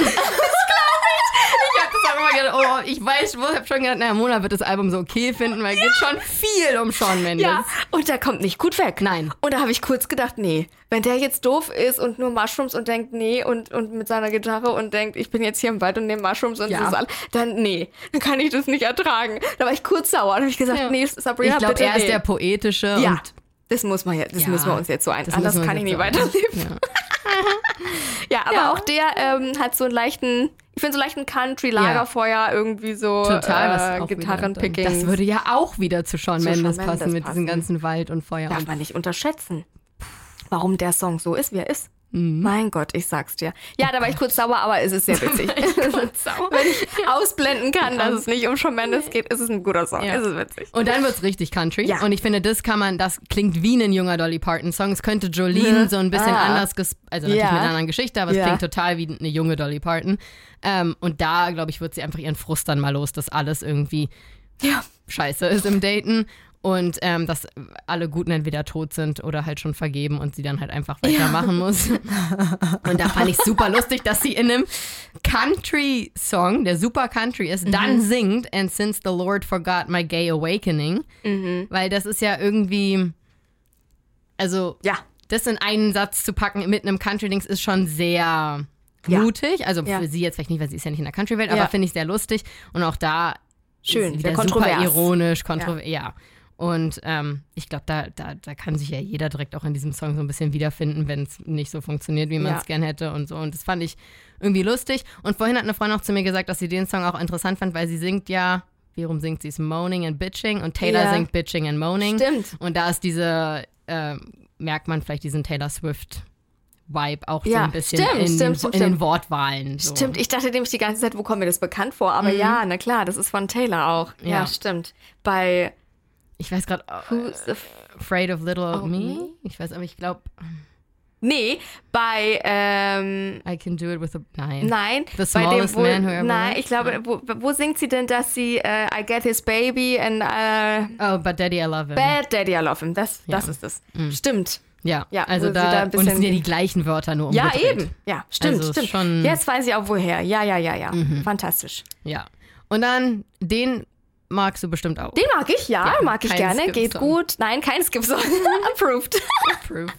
[SPEAKER 3] Ich hab das auch immer gedacht, ich hab schon gedacht, naja, Mona wird das Album so okay finden, weil es geht schon viel um Shawn Mendes.
[SPEAKER 2] Ja, und der kommt nicht gut weg.
[SPEAKER 3] Nein.
[SPEAKER 2] Und da habe ich kurz gedacht, nee, wenn der jetzt doof ist und nur Mushrooms und denkt, nee, und mit seiner Gitarre und denkt, ich bin jetzt hier im Wald und nehme Mushrooms und
[SPEAKER 3] Ja.
[SPEAKER 2] das ist alles, dann nee, dann kann ich das nicht ertragen. Da war ich kurz sauer. Da habe ich gesagt, nee, Sabrina,
[SPEAKER 3] Ich glaube,
[SPEAKER 2] bitte
[SPEAKER 3] er ist
[SPEAKER 2] nee.
[SPEAKER 3] der Poetische
[SPEAKER 2] Ja,
[SPEAKER 3] und
[SPEAKER 2] das müssen wir uns jetzt so ein.
[SPEAKER 3] das
[SPEAKER 2] Anders
[SPEAKER 3] müssen wir
[SPEAKER 2] kann ich
[SPEAKER 3] uns
[SPEAKER 2] nie
[SPEAKER 3] so
[SPEAKER 2] weiterleben.
[SPEAKER 3] Ja.
[SPEAKER 2] Ja, aber auch der hat so einen leichten, ich finde so leichten Country-Lagerfeuer irgendwie so
[SPEAKER 3] Total, was auch
[SPEAKER 2] Gitarrenpicking.
[SPEAKER 3] wieder, das würde ja auch wieder zu Shawn
[SPEAKER 2] Shawn
[SPEAKER 3] Mendes
[SPEAKER 2] Mendes
[SPEAKER 3] passen mit
[SPEAKER 2] passen.
[SPEAKER 3] diesem ganzen Wald und Feuer.
[SPEAKER 2] Darf
[SPEAKER 3] Und
[SPEAKER 2] man nicht unterschätzen, warum der Song so ist, wie er ist.
[SPEAKER 3] Mhm.
[SPEAKER 2] Mein Gott, ich sag's dir. Ja, da war ich kurz sauer, aber es ist sehr witzig. Wenn ich ausblenden kann, dass es nicht um Shawn Mendes geht, ist es ein guter Song.
[SPEAKER 3] Ja.
[SPEAKER 2] Es ist witzig.
[SPEAKER 3] Und dann wird's richtig Country.
[SPEAKER 2] Ja.
[SPEAKER 3] Und ich finde, das klingt wie ein junger Dolly Parton-Song. Es könnte Jolene so ein bisschen anders, also natürlich
[SPEAKER 2] Ja.
[SPEAKER 3] mit einer anderen Geschichte, aber es
[SPEAKER 2] Ja.
[SPEAKER 3] klingt total wie eine junge Dolly Parton. Und da, glaube ich, wird sie einfach ihren Frust dann mal los, dass alles irgendwie scheiße ist im Daten. Und dass alle Guten entweder tot sind oder halt schon vergeben und sie dann halt einfach weitermachen muss. Und da fand ich super lustig, dass sie in einem Country-Song, der super Country ist, dann singt And Since the Lord Forgot My Gay Awakening. Weil das ist ja irgendwie, also
[SPEAKER 2] Ja.
[SPEAKER 3] das in einen Satz zu packen mit einem Country-Dings ist schon sehr mutig. Also für sie jetzt vielleicht nicht, weil sie ist ja nicht in der Country-Welt, aber finde ich sehr lustig. Und auch da
[SPEAKER 2] Schön,
[SPEAKER 3] ist sie
[SPEAKER 2] sehr
[SPEAKER 3] wieder super
[SPEAKER 2] kontrovers.
[SPEAKER 3] ironisch, ja. Und ich glaube, da kann sich ja jeder direkt auch in diesem Song so ein bisschen wiederfinden, wenn es nicht so funktioniert, wie man es gern hätte und so. Und das fand ich irgendwie lustig. Und vorhin hat eine Freundin auch zu mir gesagt, dass sie den Song auch interessant fand, weil sie singt ja, warum singt sie es? Moaning and Bitching. Und Taylor singt Bitching and Moaning.
[SPEAKER 2] Stimmt.
[SPEAKER 3] Und da ist merkt man vielleicht diesen Taylor Swift Vibe auch so ein bisschen in den Wortwahlen. So.
[SPEAKER 2] Stimmt, ich dachte nämlich die ganze Zeit, wo kommt mir das bekannt vor? Aber ja, na klar, das ist von Taylor auch. Ja, stimmt. Bei
[SPEAKER 3] Ich weiß gerade, Afraid of Little Me? Ich weiß, aber ich glaube,
[SPEAKER 2] nee, bei
[SPEAKER 3] I Can Do It With a,
[SPEAKER 2] nein,
[SPEAKER 3] The
[SPEAKER 2] bei dem,
[SPEAKER 3] Smallest Man Who Ever
[SPEAKER 2] nein,
[SPEAKER 3] Lived?
[SPEAKER 2] ich glaube, wo singt sie denn, dass sie I Get His Baby and
[SPEAKER 3] Oh, But Daddy I Love Him.
[SPEAKER 2] Bad Daddy I Love Him, das ist es. Stimmt.
[SPEAKER 3] Ja,
[SPEAKER 2] Ja,
[SPEAKER 3] also
[SPEAKER 2] wo sie da
[SPEAKER 3] da,
[SPEAKER 2] ein
[SPEAKER 3] und es
[SPEAKER 2] bisschen-
[SPEAKER 3] sind ja die gleichen Wörter nur
[SPEAKER 2] Ja,
[SPEAKER 3] umgedreht.
[SPEAKER 2] eben. Ja, stimmt,
[SPEAKER 3] Also
[SPEAKER 2] stimmt.
[SPEAKER 3] schon-
[SPEAKER 2] Jetzt weiß ich auch woher. Ja. Fantastisch.
[SPEAKER 3] Ja. Und dann, den magst du bestimmt auch.
[SPEAKER 2] Den mag ich, mag ich
[SPEAKER 3] kein
[SPEAKER 2] gerne.
[SPEAKER 3] Skip-Song.
[SPEAKER 2] Geht gut. Nein, kein Skip-Song. Approved.
[SPEAKER 3] Approved.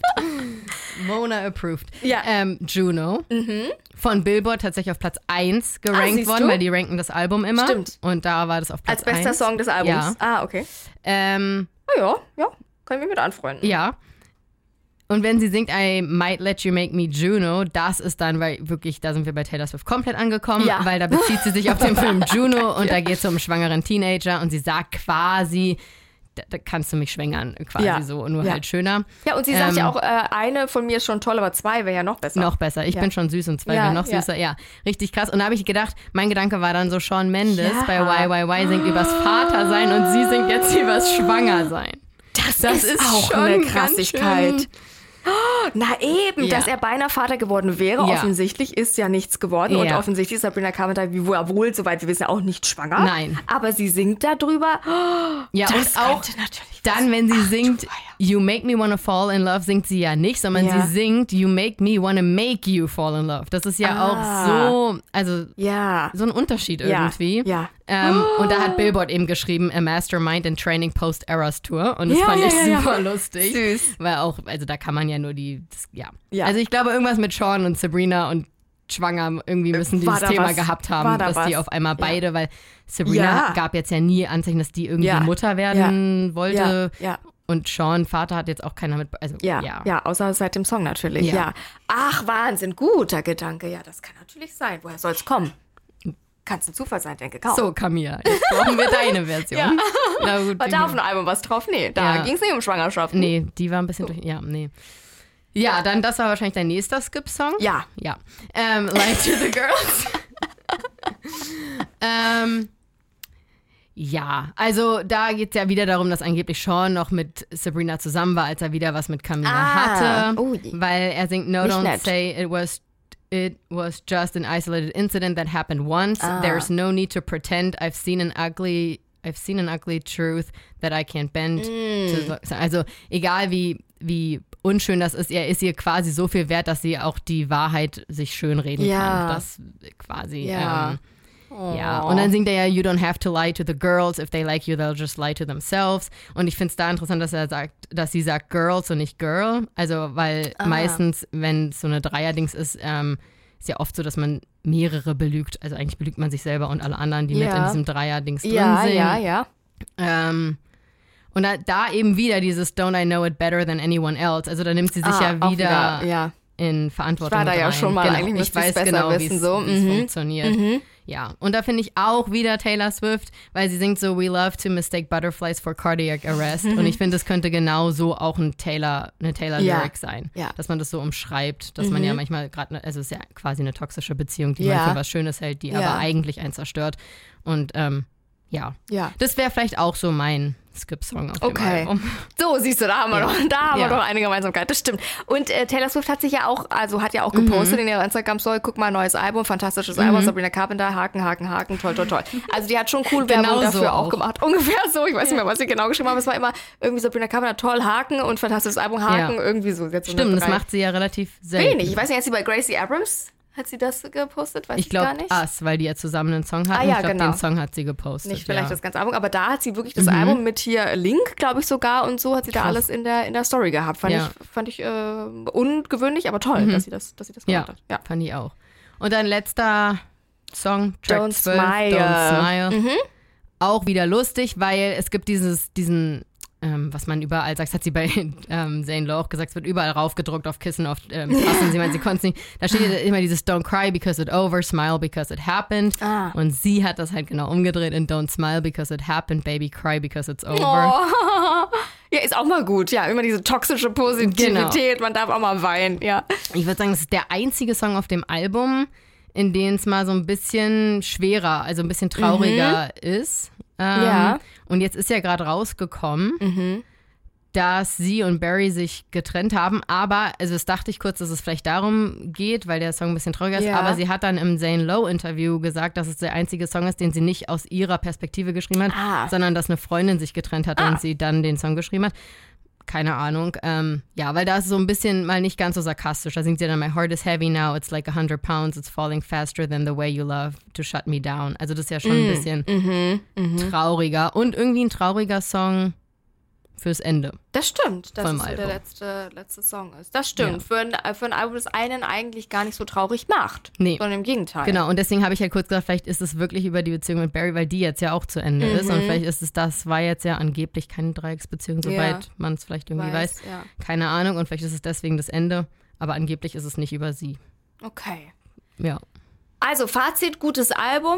[SPEAKER 3] Mona approved.
[SPEAKER 2] Ja.
[SPEAKER 3] Juno. Von Billboard tatsächlich auf Platz 1 gerankt
[SPEAKER 2] siehst
[SPEAKER 3] worden,
[SPEAKER 2] du?
[SPEAKER 3] weil die ranken das Album immer.
[SPEAKER 2] Stimmt.
[SPEAKER 3] Und da war das auf Platz
[SPEAKER 2] Als bester
[SPEAKER 3] 1.
[SPEAKER 2] Song des Albums.
[SPEAKER 3] Ja.
[SPEAKER 2] Okay.
[SPEAKER 3] Ja.
[SPEAKER 2] Ja. Können wir mit anfreunden.
[SPEAKER 3] Ja. Und wenn sie singt I Might Let You Make Me Juno, das ist dann, weil wirklich, da sind wir bei Taylor Swift komplett angekommen,
[SPEAKER 2] Ja.
[SPEAKER 3] weil da bezieht sie sich auf den Film Juno und da geht es um einen schwangeren Teenager und sie sagt quasi, da kannst du mich schwängern, quasi so, nur halt schöner.
[SPEAKER 2] Ja, und sie sagt ja auch, eine von mir ist schon toll, aber zwei wäre ja noch besser.
[SPEAKER 3] Noch besser. Ich bin schon süß und zwei
[SPEAKER 2] Ja,
[SPEAKER 3] wären noch süßer. Ja, richtig krass. Und da habe ich gedacht, mein Gedanke war dann so, Shawn Mendes bei YYY singt übers Vatersein und sie singt jetzt übers Schwangersein.
[SPEAKER 2] Das ist auch
[SPEAKER 3] schon
[SPEAKER 2] eine
[SPEAKER 3] ganz
[SPEAKER 2] Krassigkeit.
[SPEAKER 3] schön-
[SPEAKER 2] Na eben,
[SPEAKER 3] Ja.
[SPEAKER 2] dass er beinahe Vater geworden wäre.
[SPEAKER 3] Ja.
[SPEAKER 2] Offensichtlich ist ja nichts geworden. Und
[SPEAKER 3] Ja.
[SPEAKER 2] offensichtlich ist Sabrina Carpenter, wohl, soweit wir wissen, auch nicht schwanger.
[SPEAKER 3] Nein.
[SPEAKER 2] Aber sie singt darüber.
[SPEAKER 3] Ja,
[SPEAKER 2] Das
[SPEAKER 3] und auch
[SPEAKER 2] könnte natürlich
[SPEAKER 3] dann, wenn sie singt, You Make Me Wanna Fall in Love, singt sie ja nicht, sondern
[SPEAKER 2] Ja.
[SPEAKER 3] sie singt You Make Me Wanna Make You Fall in Love. Das ist ja auch so, also
[SPEAKER 2] Ja.
[SPEAKER 3] so ein Unterschied
[SPEAKER 2] Ja,
[SPEAKER 3] irgendwie.
[SPEAKER 2] ja.
[SPEAKER 3] Und da hat Billboard eben geschrieben, A Mastermind in Training Post-Eras Tour. Und das
[SPEAKER 2] Ja,
[SPEAKER 3] fand
[SPEAKER 2] ja,
[SPEAKER 3] ich
[SPEAKER 2] ja, ja.
[SPEAKER 3] super lustig.
[SPEAKER 2] Süß.
[SPEAKER 3] Weil auch, also da kann man ja nur
[SPEAKER 2] Ja.
[SPEAKER 3] Also ich glaube, irgendwas mit Shawn und Sabrina und schwanger irgendwie müssen
[SPEAKER 2] War
[SPEAKER 3] dieses
[SPEAKER 2] da
[SPEAKER 3] Thema
[SPEAKER 2] was?
[SPEAKER 3] gehabt
[SPEAKER 2] War
[SPEAKER 3] haben,
[SPEAKER 2] da
[SPEAKER 3] dass die
[SPEAKER 2] was?
[SPEAKER 3] auf einmal
[SPEAKER 2] Ja.
[SPEAKER 3] beide, weil Sabrina
[SPEAKER 2] Ja.
[SPEAKER 3] gab jetzt ja nie Anzeichen, dass die irgendwie
[SPEAKER 2] Ja.
[SPEAKER 3] Mutter werden wollte.
[SPEAKER 2] Ja.
[SPEAKER 3] Und Shawn, Vater, hat jetzt auch keiner mit. Also,
[SPEAKER 2] Ja, außer seit dem Song natürlich.
[SPEAKER 3] Ja.
[SPEAKER 2] Ja. Ach, Wahnsinn, guter Gedanke. Ja, das kann natürlich sein. Woher soll es kommen? Kann es ein Zufall sein, denke kaum.
[SPEAKER 3] So, Camilla, jetzt brauchen wir deine Version.
[SPEAKER 2] Ja.
[SPEAKER 3] Na gut,
[SPEAKER 2] War da auf dem Album was drauf? Nee, da
[SPEAKER 3] Ja.
[SPEAKER 2] ging es nicht um Schwangerschaft.
[SPEAKER 3] Nee, die war ein bisschen durch. Ja, nee. Ja, dann, das war wahrscheinlich dein nächster Skip-Song.
[SPEAKER 2] Ja.
[SPEAKER 3] Ja. Lie to the Girls. Ja, also da geht es ja wieder darum, dass angeblich Sean noch mit Sabrina zusammen war, als er wieder was mit Camila hatte. Weil er singt, no,
[SPEAKER 2] Nicht
[SPEAKER 3] don't
[SPEAKER 2] nett.
[SPEAKER 3] say it was just an isolated incident that happened once. There's no need to pretend. I've seen an ugly truth that I can't bend. Also egal wie unschön das ist, er ist ihr quasi so viel wert, dass sie auch die Wahrheit sich schönreden kann. Das quasi, ja, und dann singt er ja, you don't have to lie to the girls. If they like you, they'll just lie to themselves. Und ich finde es da interessant, dass sie sagt Girls und nicht Girl. Also, weil meistens, wenn es so eine Dreierdings ist ja oft so, dass man mehrere belügt. Also eigentlich belügt man sich selber und alle anderen, die mit in diesem Dreierdings drin sind.
[SPEAKER 2] Ja.
[SPEAKER 3] Und da eben wieder dieses Don't I know it better than anyone else. Also da nimmt sie sich ja wieder in Verantwortung
[SPEAKER 2] Ich war da ja
[SPEAKER 3] rein.
[SPEAKER 2] schon mal, eigentlich
[SPEAKER 3] ich
[SPEAKER 2] müsste ich's
[SPEAKER 3] weiß
[SPEAKER 2] besser
[SPEAKER 3] genau, wie
[SPEAKER 2] wissen,
[SPEAKER 3] es
[SPEAKER 2] so.
[SPEAKER 3] funktioniert. Ja, und da finde ich auch wieder Taylor Swift, weil sie singt so, we love to mistake butterflies for cardiac arrest. Und ich finde, das könnte genau so auch eine Taylor-Lyric sein.
[SPEAKER 2] Ja.
[SPEAKER 3] Dass man das so umschreibt, dass man ja manchmal gerade, also es ist ja quasi eine toxische Beziehung, die man für was Schönes hält, die aber eigentlich einen zerstört. Und das wäre vielleicht auch so mein Skip-Song auf dem Album.
[SPEAKER 2] So, siehst du, da haben wir doch eine Gemeinsamkeit. Das stimmt. Und Taylor Swift hat sich ja auch, hat gepostet in ihrer Instagram-Story, guck mal, neues Album, fantastisches Album, Sabrina Carpenter, Haken, toll. Also die hat schon cool Werbung dafür auch gemacht. Ungefähr so, ich weiß nicht mehr, was sie genau geschrieben haben, aber es war immer irgendwie Sabrina Carpenter, toll, Haken und fantastisches Album, Haken, irgendwie so. Jetzt
[SPEAKER 3] Stimmt, das macht sie ja relativ selten.
[SPEAKER 2] Wenig. Ich weiß nicht, hat sie bei Gracie Abrams, hat sie das gepostet? Weiß ich gar nicht.
[SPEAKER 3] Ich glaube, weil die ja zusammen einen Song hatten.
[SPEAKER 2] Ja,
[SPEAKER 3] ich glaube,
[SPEAKER 2] genau.
[SPEAKER 3] den Song hat sie gepostet.
[SPEAKER 2] Nicht vielleicht das ganze Album, aber da hat sie wirklich das Album mit hier Link, glaube ich sogar, und so hat sie da alles in der Story gehabt. Fand ich ungewöhnlich, aber toll, dass sie das gemacht hat. Ja,
[SPEAKER 3] fand ich auch. Und dann letzter Song, Track
[SPEAKER 2] Don't
[SPEAKER 3] 12,
[SPEAKER 2] Smile.
[SPEAKER 3] Don't Smile. Auch wieder lustig, weil es gibt diesen was man überall sagt, hat sie bei Zane Lowe auch gesagt, es wird überall raufgedruckt auf Kissen, auf Tassen. Sie meint, sie konnte es nicht. Da steht immer dieses Don't cry because it over, smile because it happened. Und sie hat das halt genau umgedreht in Don't smile because it happened, baby, cry because it's over.
[SPEAKER 2] Ja, ist auch mal gut. Ja, immer diese toxische Positivität. Man darf auch mal weinen. Ja.
[SPEAKER 3] Ich würde sagen, das ist der einzige Song auf dem Album, in dem es mal so ein bisschen schwerer, also ein bisschen trauriger ist. Und jetzt ist ja gerade rausgekommen, dass sie und Barry sich getrennt haben. Aber, also das dachte ich kurz, dass es vielleicht darum geht, weil der Song ein bisschen trauriger ist. Aber sie hat dann im Zane Lowe-Interview gesagt, dass es der einzige Song ist, den sie nicht aus ihrer Perspektive geschrieben hat, sondern dass eine Freundin sich getrennt hat und sie dann den Song geschrieben hat. Keine Ahnung. Weil da ist so ein bisschen mal nicht ganz so sarkastisch. Da singt sie dann, my heart is heavy now, it's like 100 pounds, it's falling faster than the way you love to shut me down. Also das ist ja schon ein bisschen trauriger. Und irgendwie ein trauriger Song fürs Ende.
[SPEAKER 2] Das stimmt, dass es so
[SPEAKER 3] Album.
[SPEAKER 2] der letzte Song ist. Das stimmt. Für ein Album, das einen eigentlich gar nicht so traurig macht.
[SPEAKER 3] Nee.
[SPEAKER 2] Sondern im Gegenteil.
[SPEAKER 3] Genau, und deswegen habe ich halt kurz gesagt, vielleicht ist es wirklich über die Beziehung mit Barry, weil die jetzt ja auch zu Ende ist. Und vielleicht ist es, das war jetzt ja angeblich keine Dreiecksbeziehung, soweit man es vielleicht irgendwie weiß.
[SPEAKER 2] Ja.
[SPEAKER 3] Keine Ahnung, und vielleicht ist es deswegen das Ende. Aber angeblich ist es nicht über sie.
[SPEAKER 2] Okay.
[SPEAKER 3] Ja.
[SPEAKER 2] Also, Fazit, gutes Album.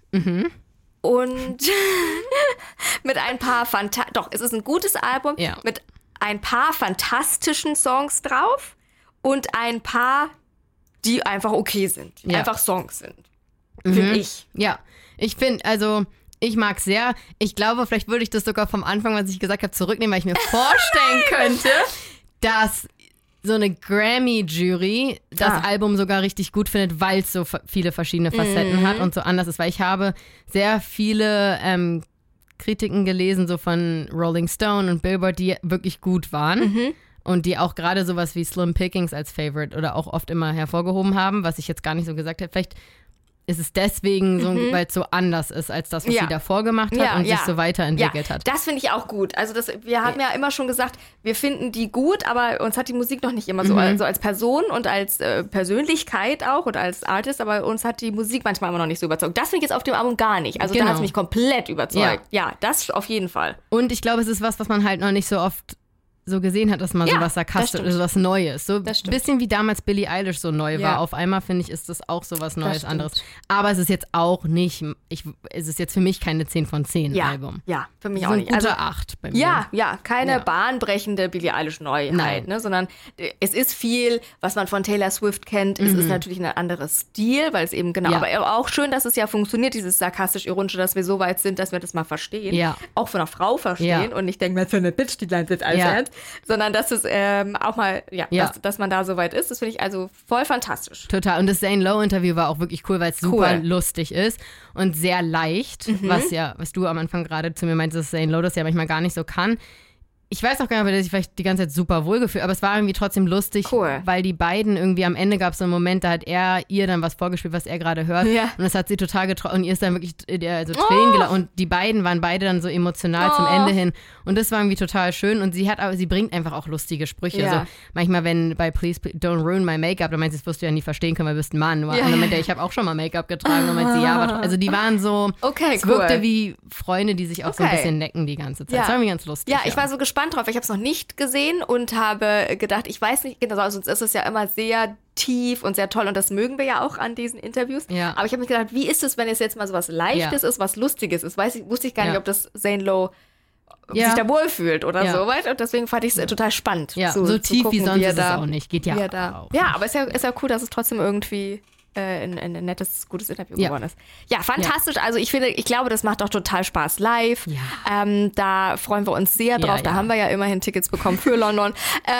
[SPEAKER 2] Und mit ein paar es ist ein gutes Album mit ein paar fantastischen Songs drauf und ein paar, die einfach okay sind, die einfach Songs sind. Finde ich.
[SPEAKER 3] Ja, ich finde, also ich mag sehr. Ich glaube, vielleicht würde ich das sogar vom Anfang, was ich gesagt habe, zurücknehmen, weil ich mir vorstellen könnte, dass so eine Grammy-Jury das Album sogar richtig gut findet, weil es so viele verschiedene Facetten hat und so anders ist. Weil ich habe sehr viele Kritiken gelesen, so von Rolling Stone und Billboard, die wirklich gut waren. Und die auch gerade sowas wie Slim Pickings als Favorite oder auch oft immer hervorgehoben haben, was ich jetzt gar nicht so gesagt hätte. Vielleicht ist es deswegen so, weil es so anders ist, als das, was sie davor gemacht hat und sich so weiterentwickelt hat.
[SPEAKER 2] Das finde ich auch gut. Also wir haben ja immer schon gesagt, wir finden die gut, aber uns hat die Musik noch nicht immer so als Person und als Persönlichkeit auch oder als Artist, aber uns hat die Musik manchmal immer noch nicht so überzeugt. Das finde ich jetzt auf dem Album gar nicht. Also da hat es mich komplett überzeugt. Ja, das auf jeden Fall.
[SPEAKER 3] Und ich glaube, es ist was man halt noch nicht so oft so gesehen hat, dass mal so was sarkastisch, also was Neues. So ein bisschen wie damals Billie Eilish so neu war. Auf einmal, finde ich, ist das auch so was Neues, anderes. Aber es ist jetzt auch nicht, es ist jetzt für mich keine 10 von 10 Album.
[SPEAKER 2] Ja, für mich
[SPEAKER 3] so
[SPEAKER 2] auch nicht.
[SPEAKER 3] Also 8 bei mir.
[SPEAKER 2] Ja, keine bahnbrechende Billie Eilish Neuheit, ne, sondern es ist viel, was man von Taylor Swift kennt. Es ist natürlich ein anderes Stil, weil es eben aber auch schön, dass es ja funktioniert, dieses sarkastisch-ironische, dass wir so weit sind, dass wir das mal verstehen. Ja. Auch von einer Frau verstehen und nicht denken, was für eine Bitch, die lernt jetzt alles ernst, sondern dass es auch mal, dass man da so weit ist. Das finde ich also voll fantastisch.
[SPEAKER 3] Total. Und das Zane Lowe-Interview war auch wirklich cool, weil es super lustig ist und sehr leicht, was du am Anfang gerade zu mir meintest, dass Zane Lowe das ja manchmal gar nicht so kann. Ich weiß auch gar nicht, ob er sich vielleicht die ganze Zeit super wohlgefühlt, aber es war irgendwie trotzdem lustig, weil die beiden irgendwie am Ende gab es so einen Moment, da hat er ihr dann was vorgespielt, was er gerade hört und das hat sie total getroffen und ihr ist dann wirklich Tränen gelaufen und die beiden waren beide dann so emotional zum Ende hin und das war irgendwie total schön und sie bringt einfach auch lustige Sprüche. Ja. Also manchmal, wenn bei Please Don't Ruin My Make-up, da meint sie, das wirst du ja nie verstehen können, weil du bist ein Mann. Und dann meint ich habe auch schon mal Make-up getragen und meint sie, aber also die waren so, es wirkte wie Freunde, die sich auch so ein bisschen necken die ganze Zeit. Das war irgendwie ganz lustig.
[SPEAKER 2] Ja, ich war so gespannt drauf. Ich habe es noch nicht gesehen und habe gedacht, ich weiß nicht, genau, sonst ist es ja immer sehr tief und sehr toll und das mögen wir ja auch an diesen Interviews. Ja. Aber ich habe mir gedacht, wie ist es, wenn es jetzt mal so was Leichtes ist, was Lustiges ist? Wusste ich gar nicht, ob das Zane Lowe sich da wohlfühlt oder so weit. Und deswegen fand ich es total spannend. Ja,
[SPEAKER 3] so tief
[SPEAKER 2] gucken,
[SPEAKER 3] wie sonst ist es auch nicht. Geht ja auch.
[SPEAKER 2] Ja, aber ist ja cool, dass es trotzdem irgendwie ein nettes, gutes Interview geworden ist. Ja, fantastisch. Ja. Also ich glaube, das macht doch total Spaß live. Ja. Da freuen wir uns sehr drauf. Da haben wir ja immerhin Tickets bekommen für London.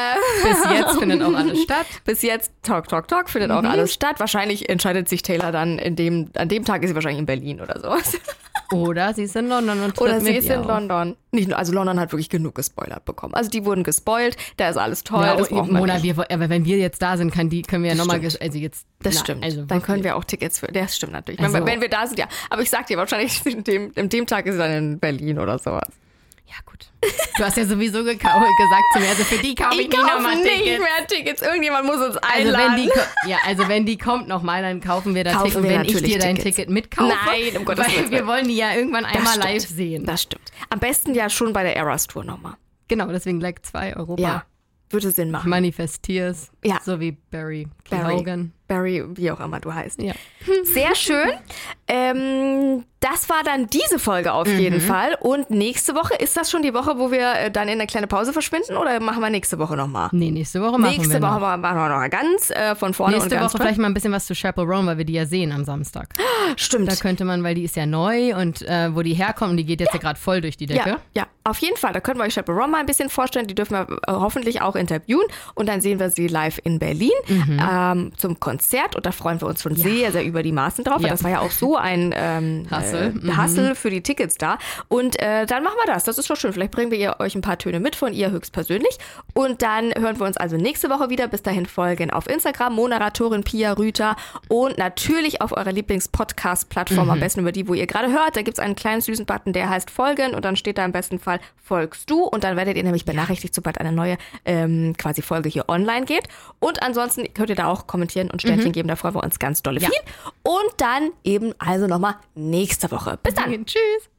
[SPEAKER 3] Bis jetzt findet auch alles statt.
[SPEAKER 2] Bis jetzt, Talk, findet auch alles statt. Wahrscheinlich entscheidet sich Taylor dann an dem Tag ist sie wahrscheinlich in Berlin oder sowas.
[SPEAKER 3] Oder sie ist in London und tritt
[SPEAKER 2] Oder sie
[SPEAKER 3] mit
[SPEAKER 2] ist in London. Nicht nur, also London hat wirklich genug gespoilert bekommen. Also die wurden gespoilt, da ist alles toll.
[SPEAKER 3] Ja,
[SPEAKER 2] das brauchen wir
[SPEAKER 3] Mona, aber wenn wir jetzt da sind, können wir ja nochmal...
[SPEAKER 2] Das stimmt. Also dann können wir auch Tickets für... Das stimmt natürlich. Also, wenn wir da sind, ja. Aber ich sag dir, wahrscheinlich an dem Tag ist sie dann in Berlin oder sowas.
[SPEAKER 3] Ja, gut. Du hast ja sowieso gesagt zu mir, also für die kaufe ich nie nochmal Tickets.
[SPEAKER 2] Nicht mehr Tickets. Irgendjemand muss uns einladen.
[SPEAKER 3] Also wenn die kommt nochmal, dann kaufen wir da Tickets. Und wenn ich dir dein Ticket mitkaufe.
[SPEAKER 2] Nein, um Gottes Willen.
[SPEAKER 3] Weil wir wollen die ja irgendwann einmal live sehen.
[SPEAKER 2] Das stimmt. Am besten ja schon bei der Eras Tour nochmal.
[SPEAKER 3] Genau, deswegen like 2 Europa.
[SPEAKER 2] Ja, würde Sinn machen.
[SPEAKER 3] Manifestier's. Ja. So wie Barry Keoghan.
[SPEAKER 2] Barry, wie auch immer du heißt.
[SPEAKER 3] Ja.
[SPEAKER 2] Sehr schön. Das war dann diese Folge auf jeden Fall. Und nächste Woche, ist das schon die Woche, wo wir dann in eine kleine Pause verschwinden oder machen wir nächste Woche nochmal?
[SPEAKER 3] Nee, nächste Woche machen wir
[SPEAKER 2] Nächste Woche machen wir noch ganz von vorne und ganz
[SPEAKER 3] Nächste Woche vielleicht mal ein bisschen was zu Chaperone, weil wir die ja sehen am Samstag.
[SPEAKER 2] Stimmt.
[SPEAKER 3] Da könnte man, weil die ist ja neu und wo die herkommt, die geht jetzt ja gerade voll durch die Decke.
[SPEAKER 2] Ja, auf jeden Fall. Da können wir euch Chaperone mal ein bisschen vorstellen. Die dürfen wir hoffentlich auch interviewen. Und dann sehen wir sie live in Berlin zum Konzert. Und da freuen wir uns schon sehr, sehr über die Maßen drauf. Weil das war ja auch so ein Hustle für die Tickets da. Und dann machen wir das. Das ist doch schön. Vielleicht bringen wir euch ein paar Töne mit von ihr höchstpersönlich. Und dann hören wir uns also nächste Woche wieder. Bis dahin folgen auf Instagram Moderatorin Pia Rüther und natürlich auf eurer Lieblings-Podcast-Plattform, am besten über die, wo ihr gerade hört. Da gibt es einen kleinen süßen Button, der heißt Folgen und dann steht da im besten Fall Folgst du und dann werdet ihr nämlich benachrichtigt, sobald eine neue quasi Folge hier online geht. Und ansonsten könnt ihr da auch kommentieren und Sternchen geben. Da freuen wir uns ganz dolle viel. Und dann eben also nochmal nächste Woche. Bis dann.
[SPEAKER 3] Tschüss.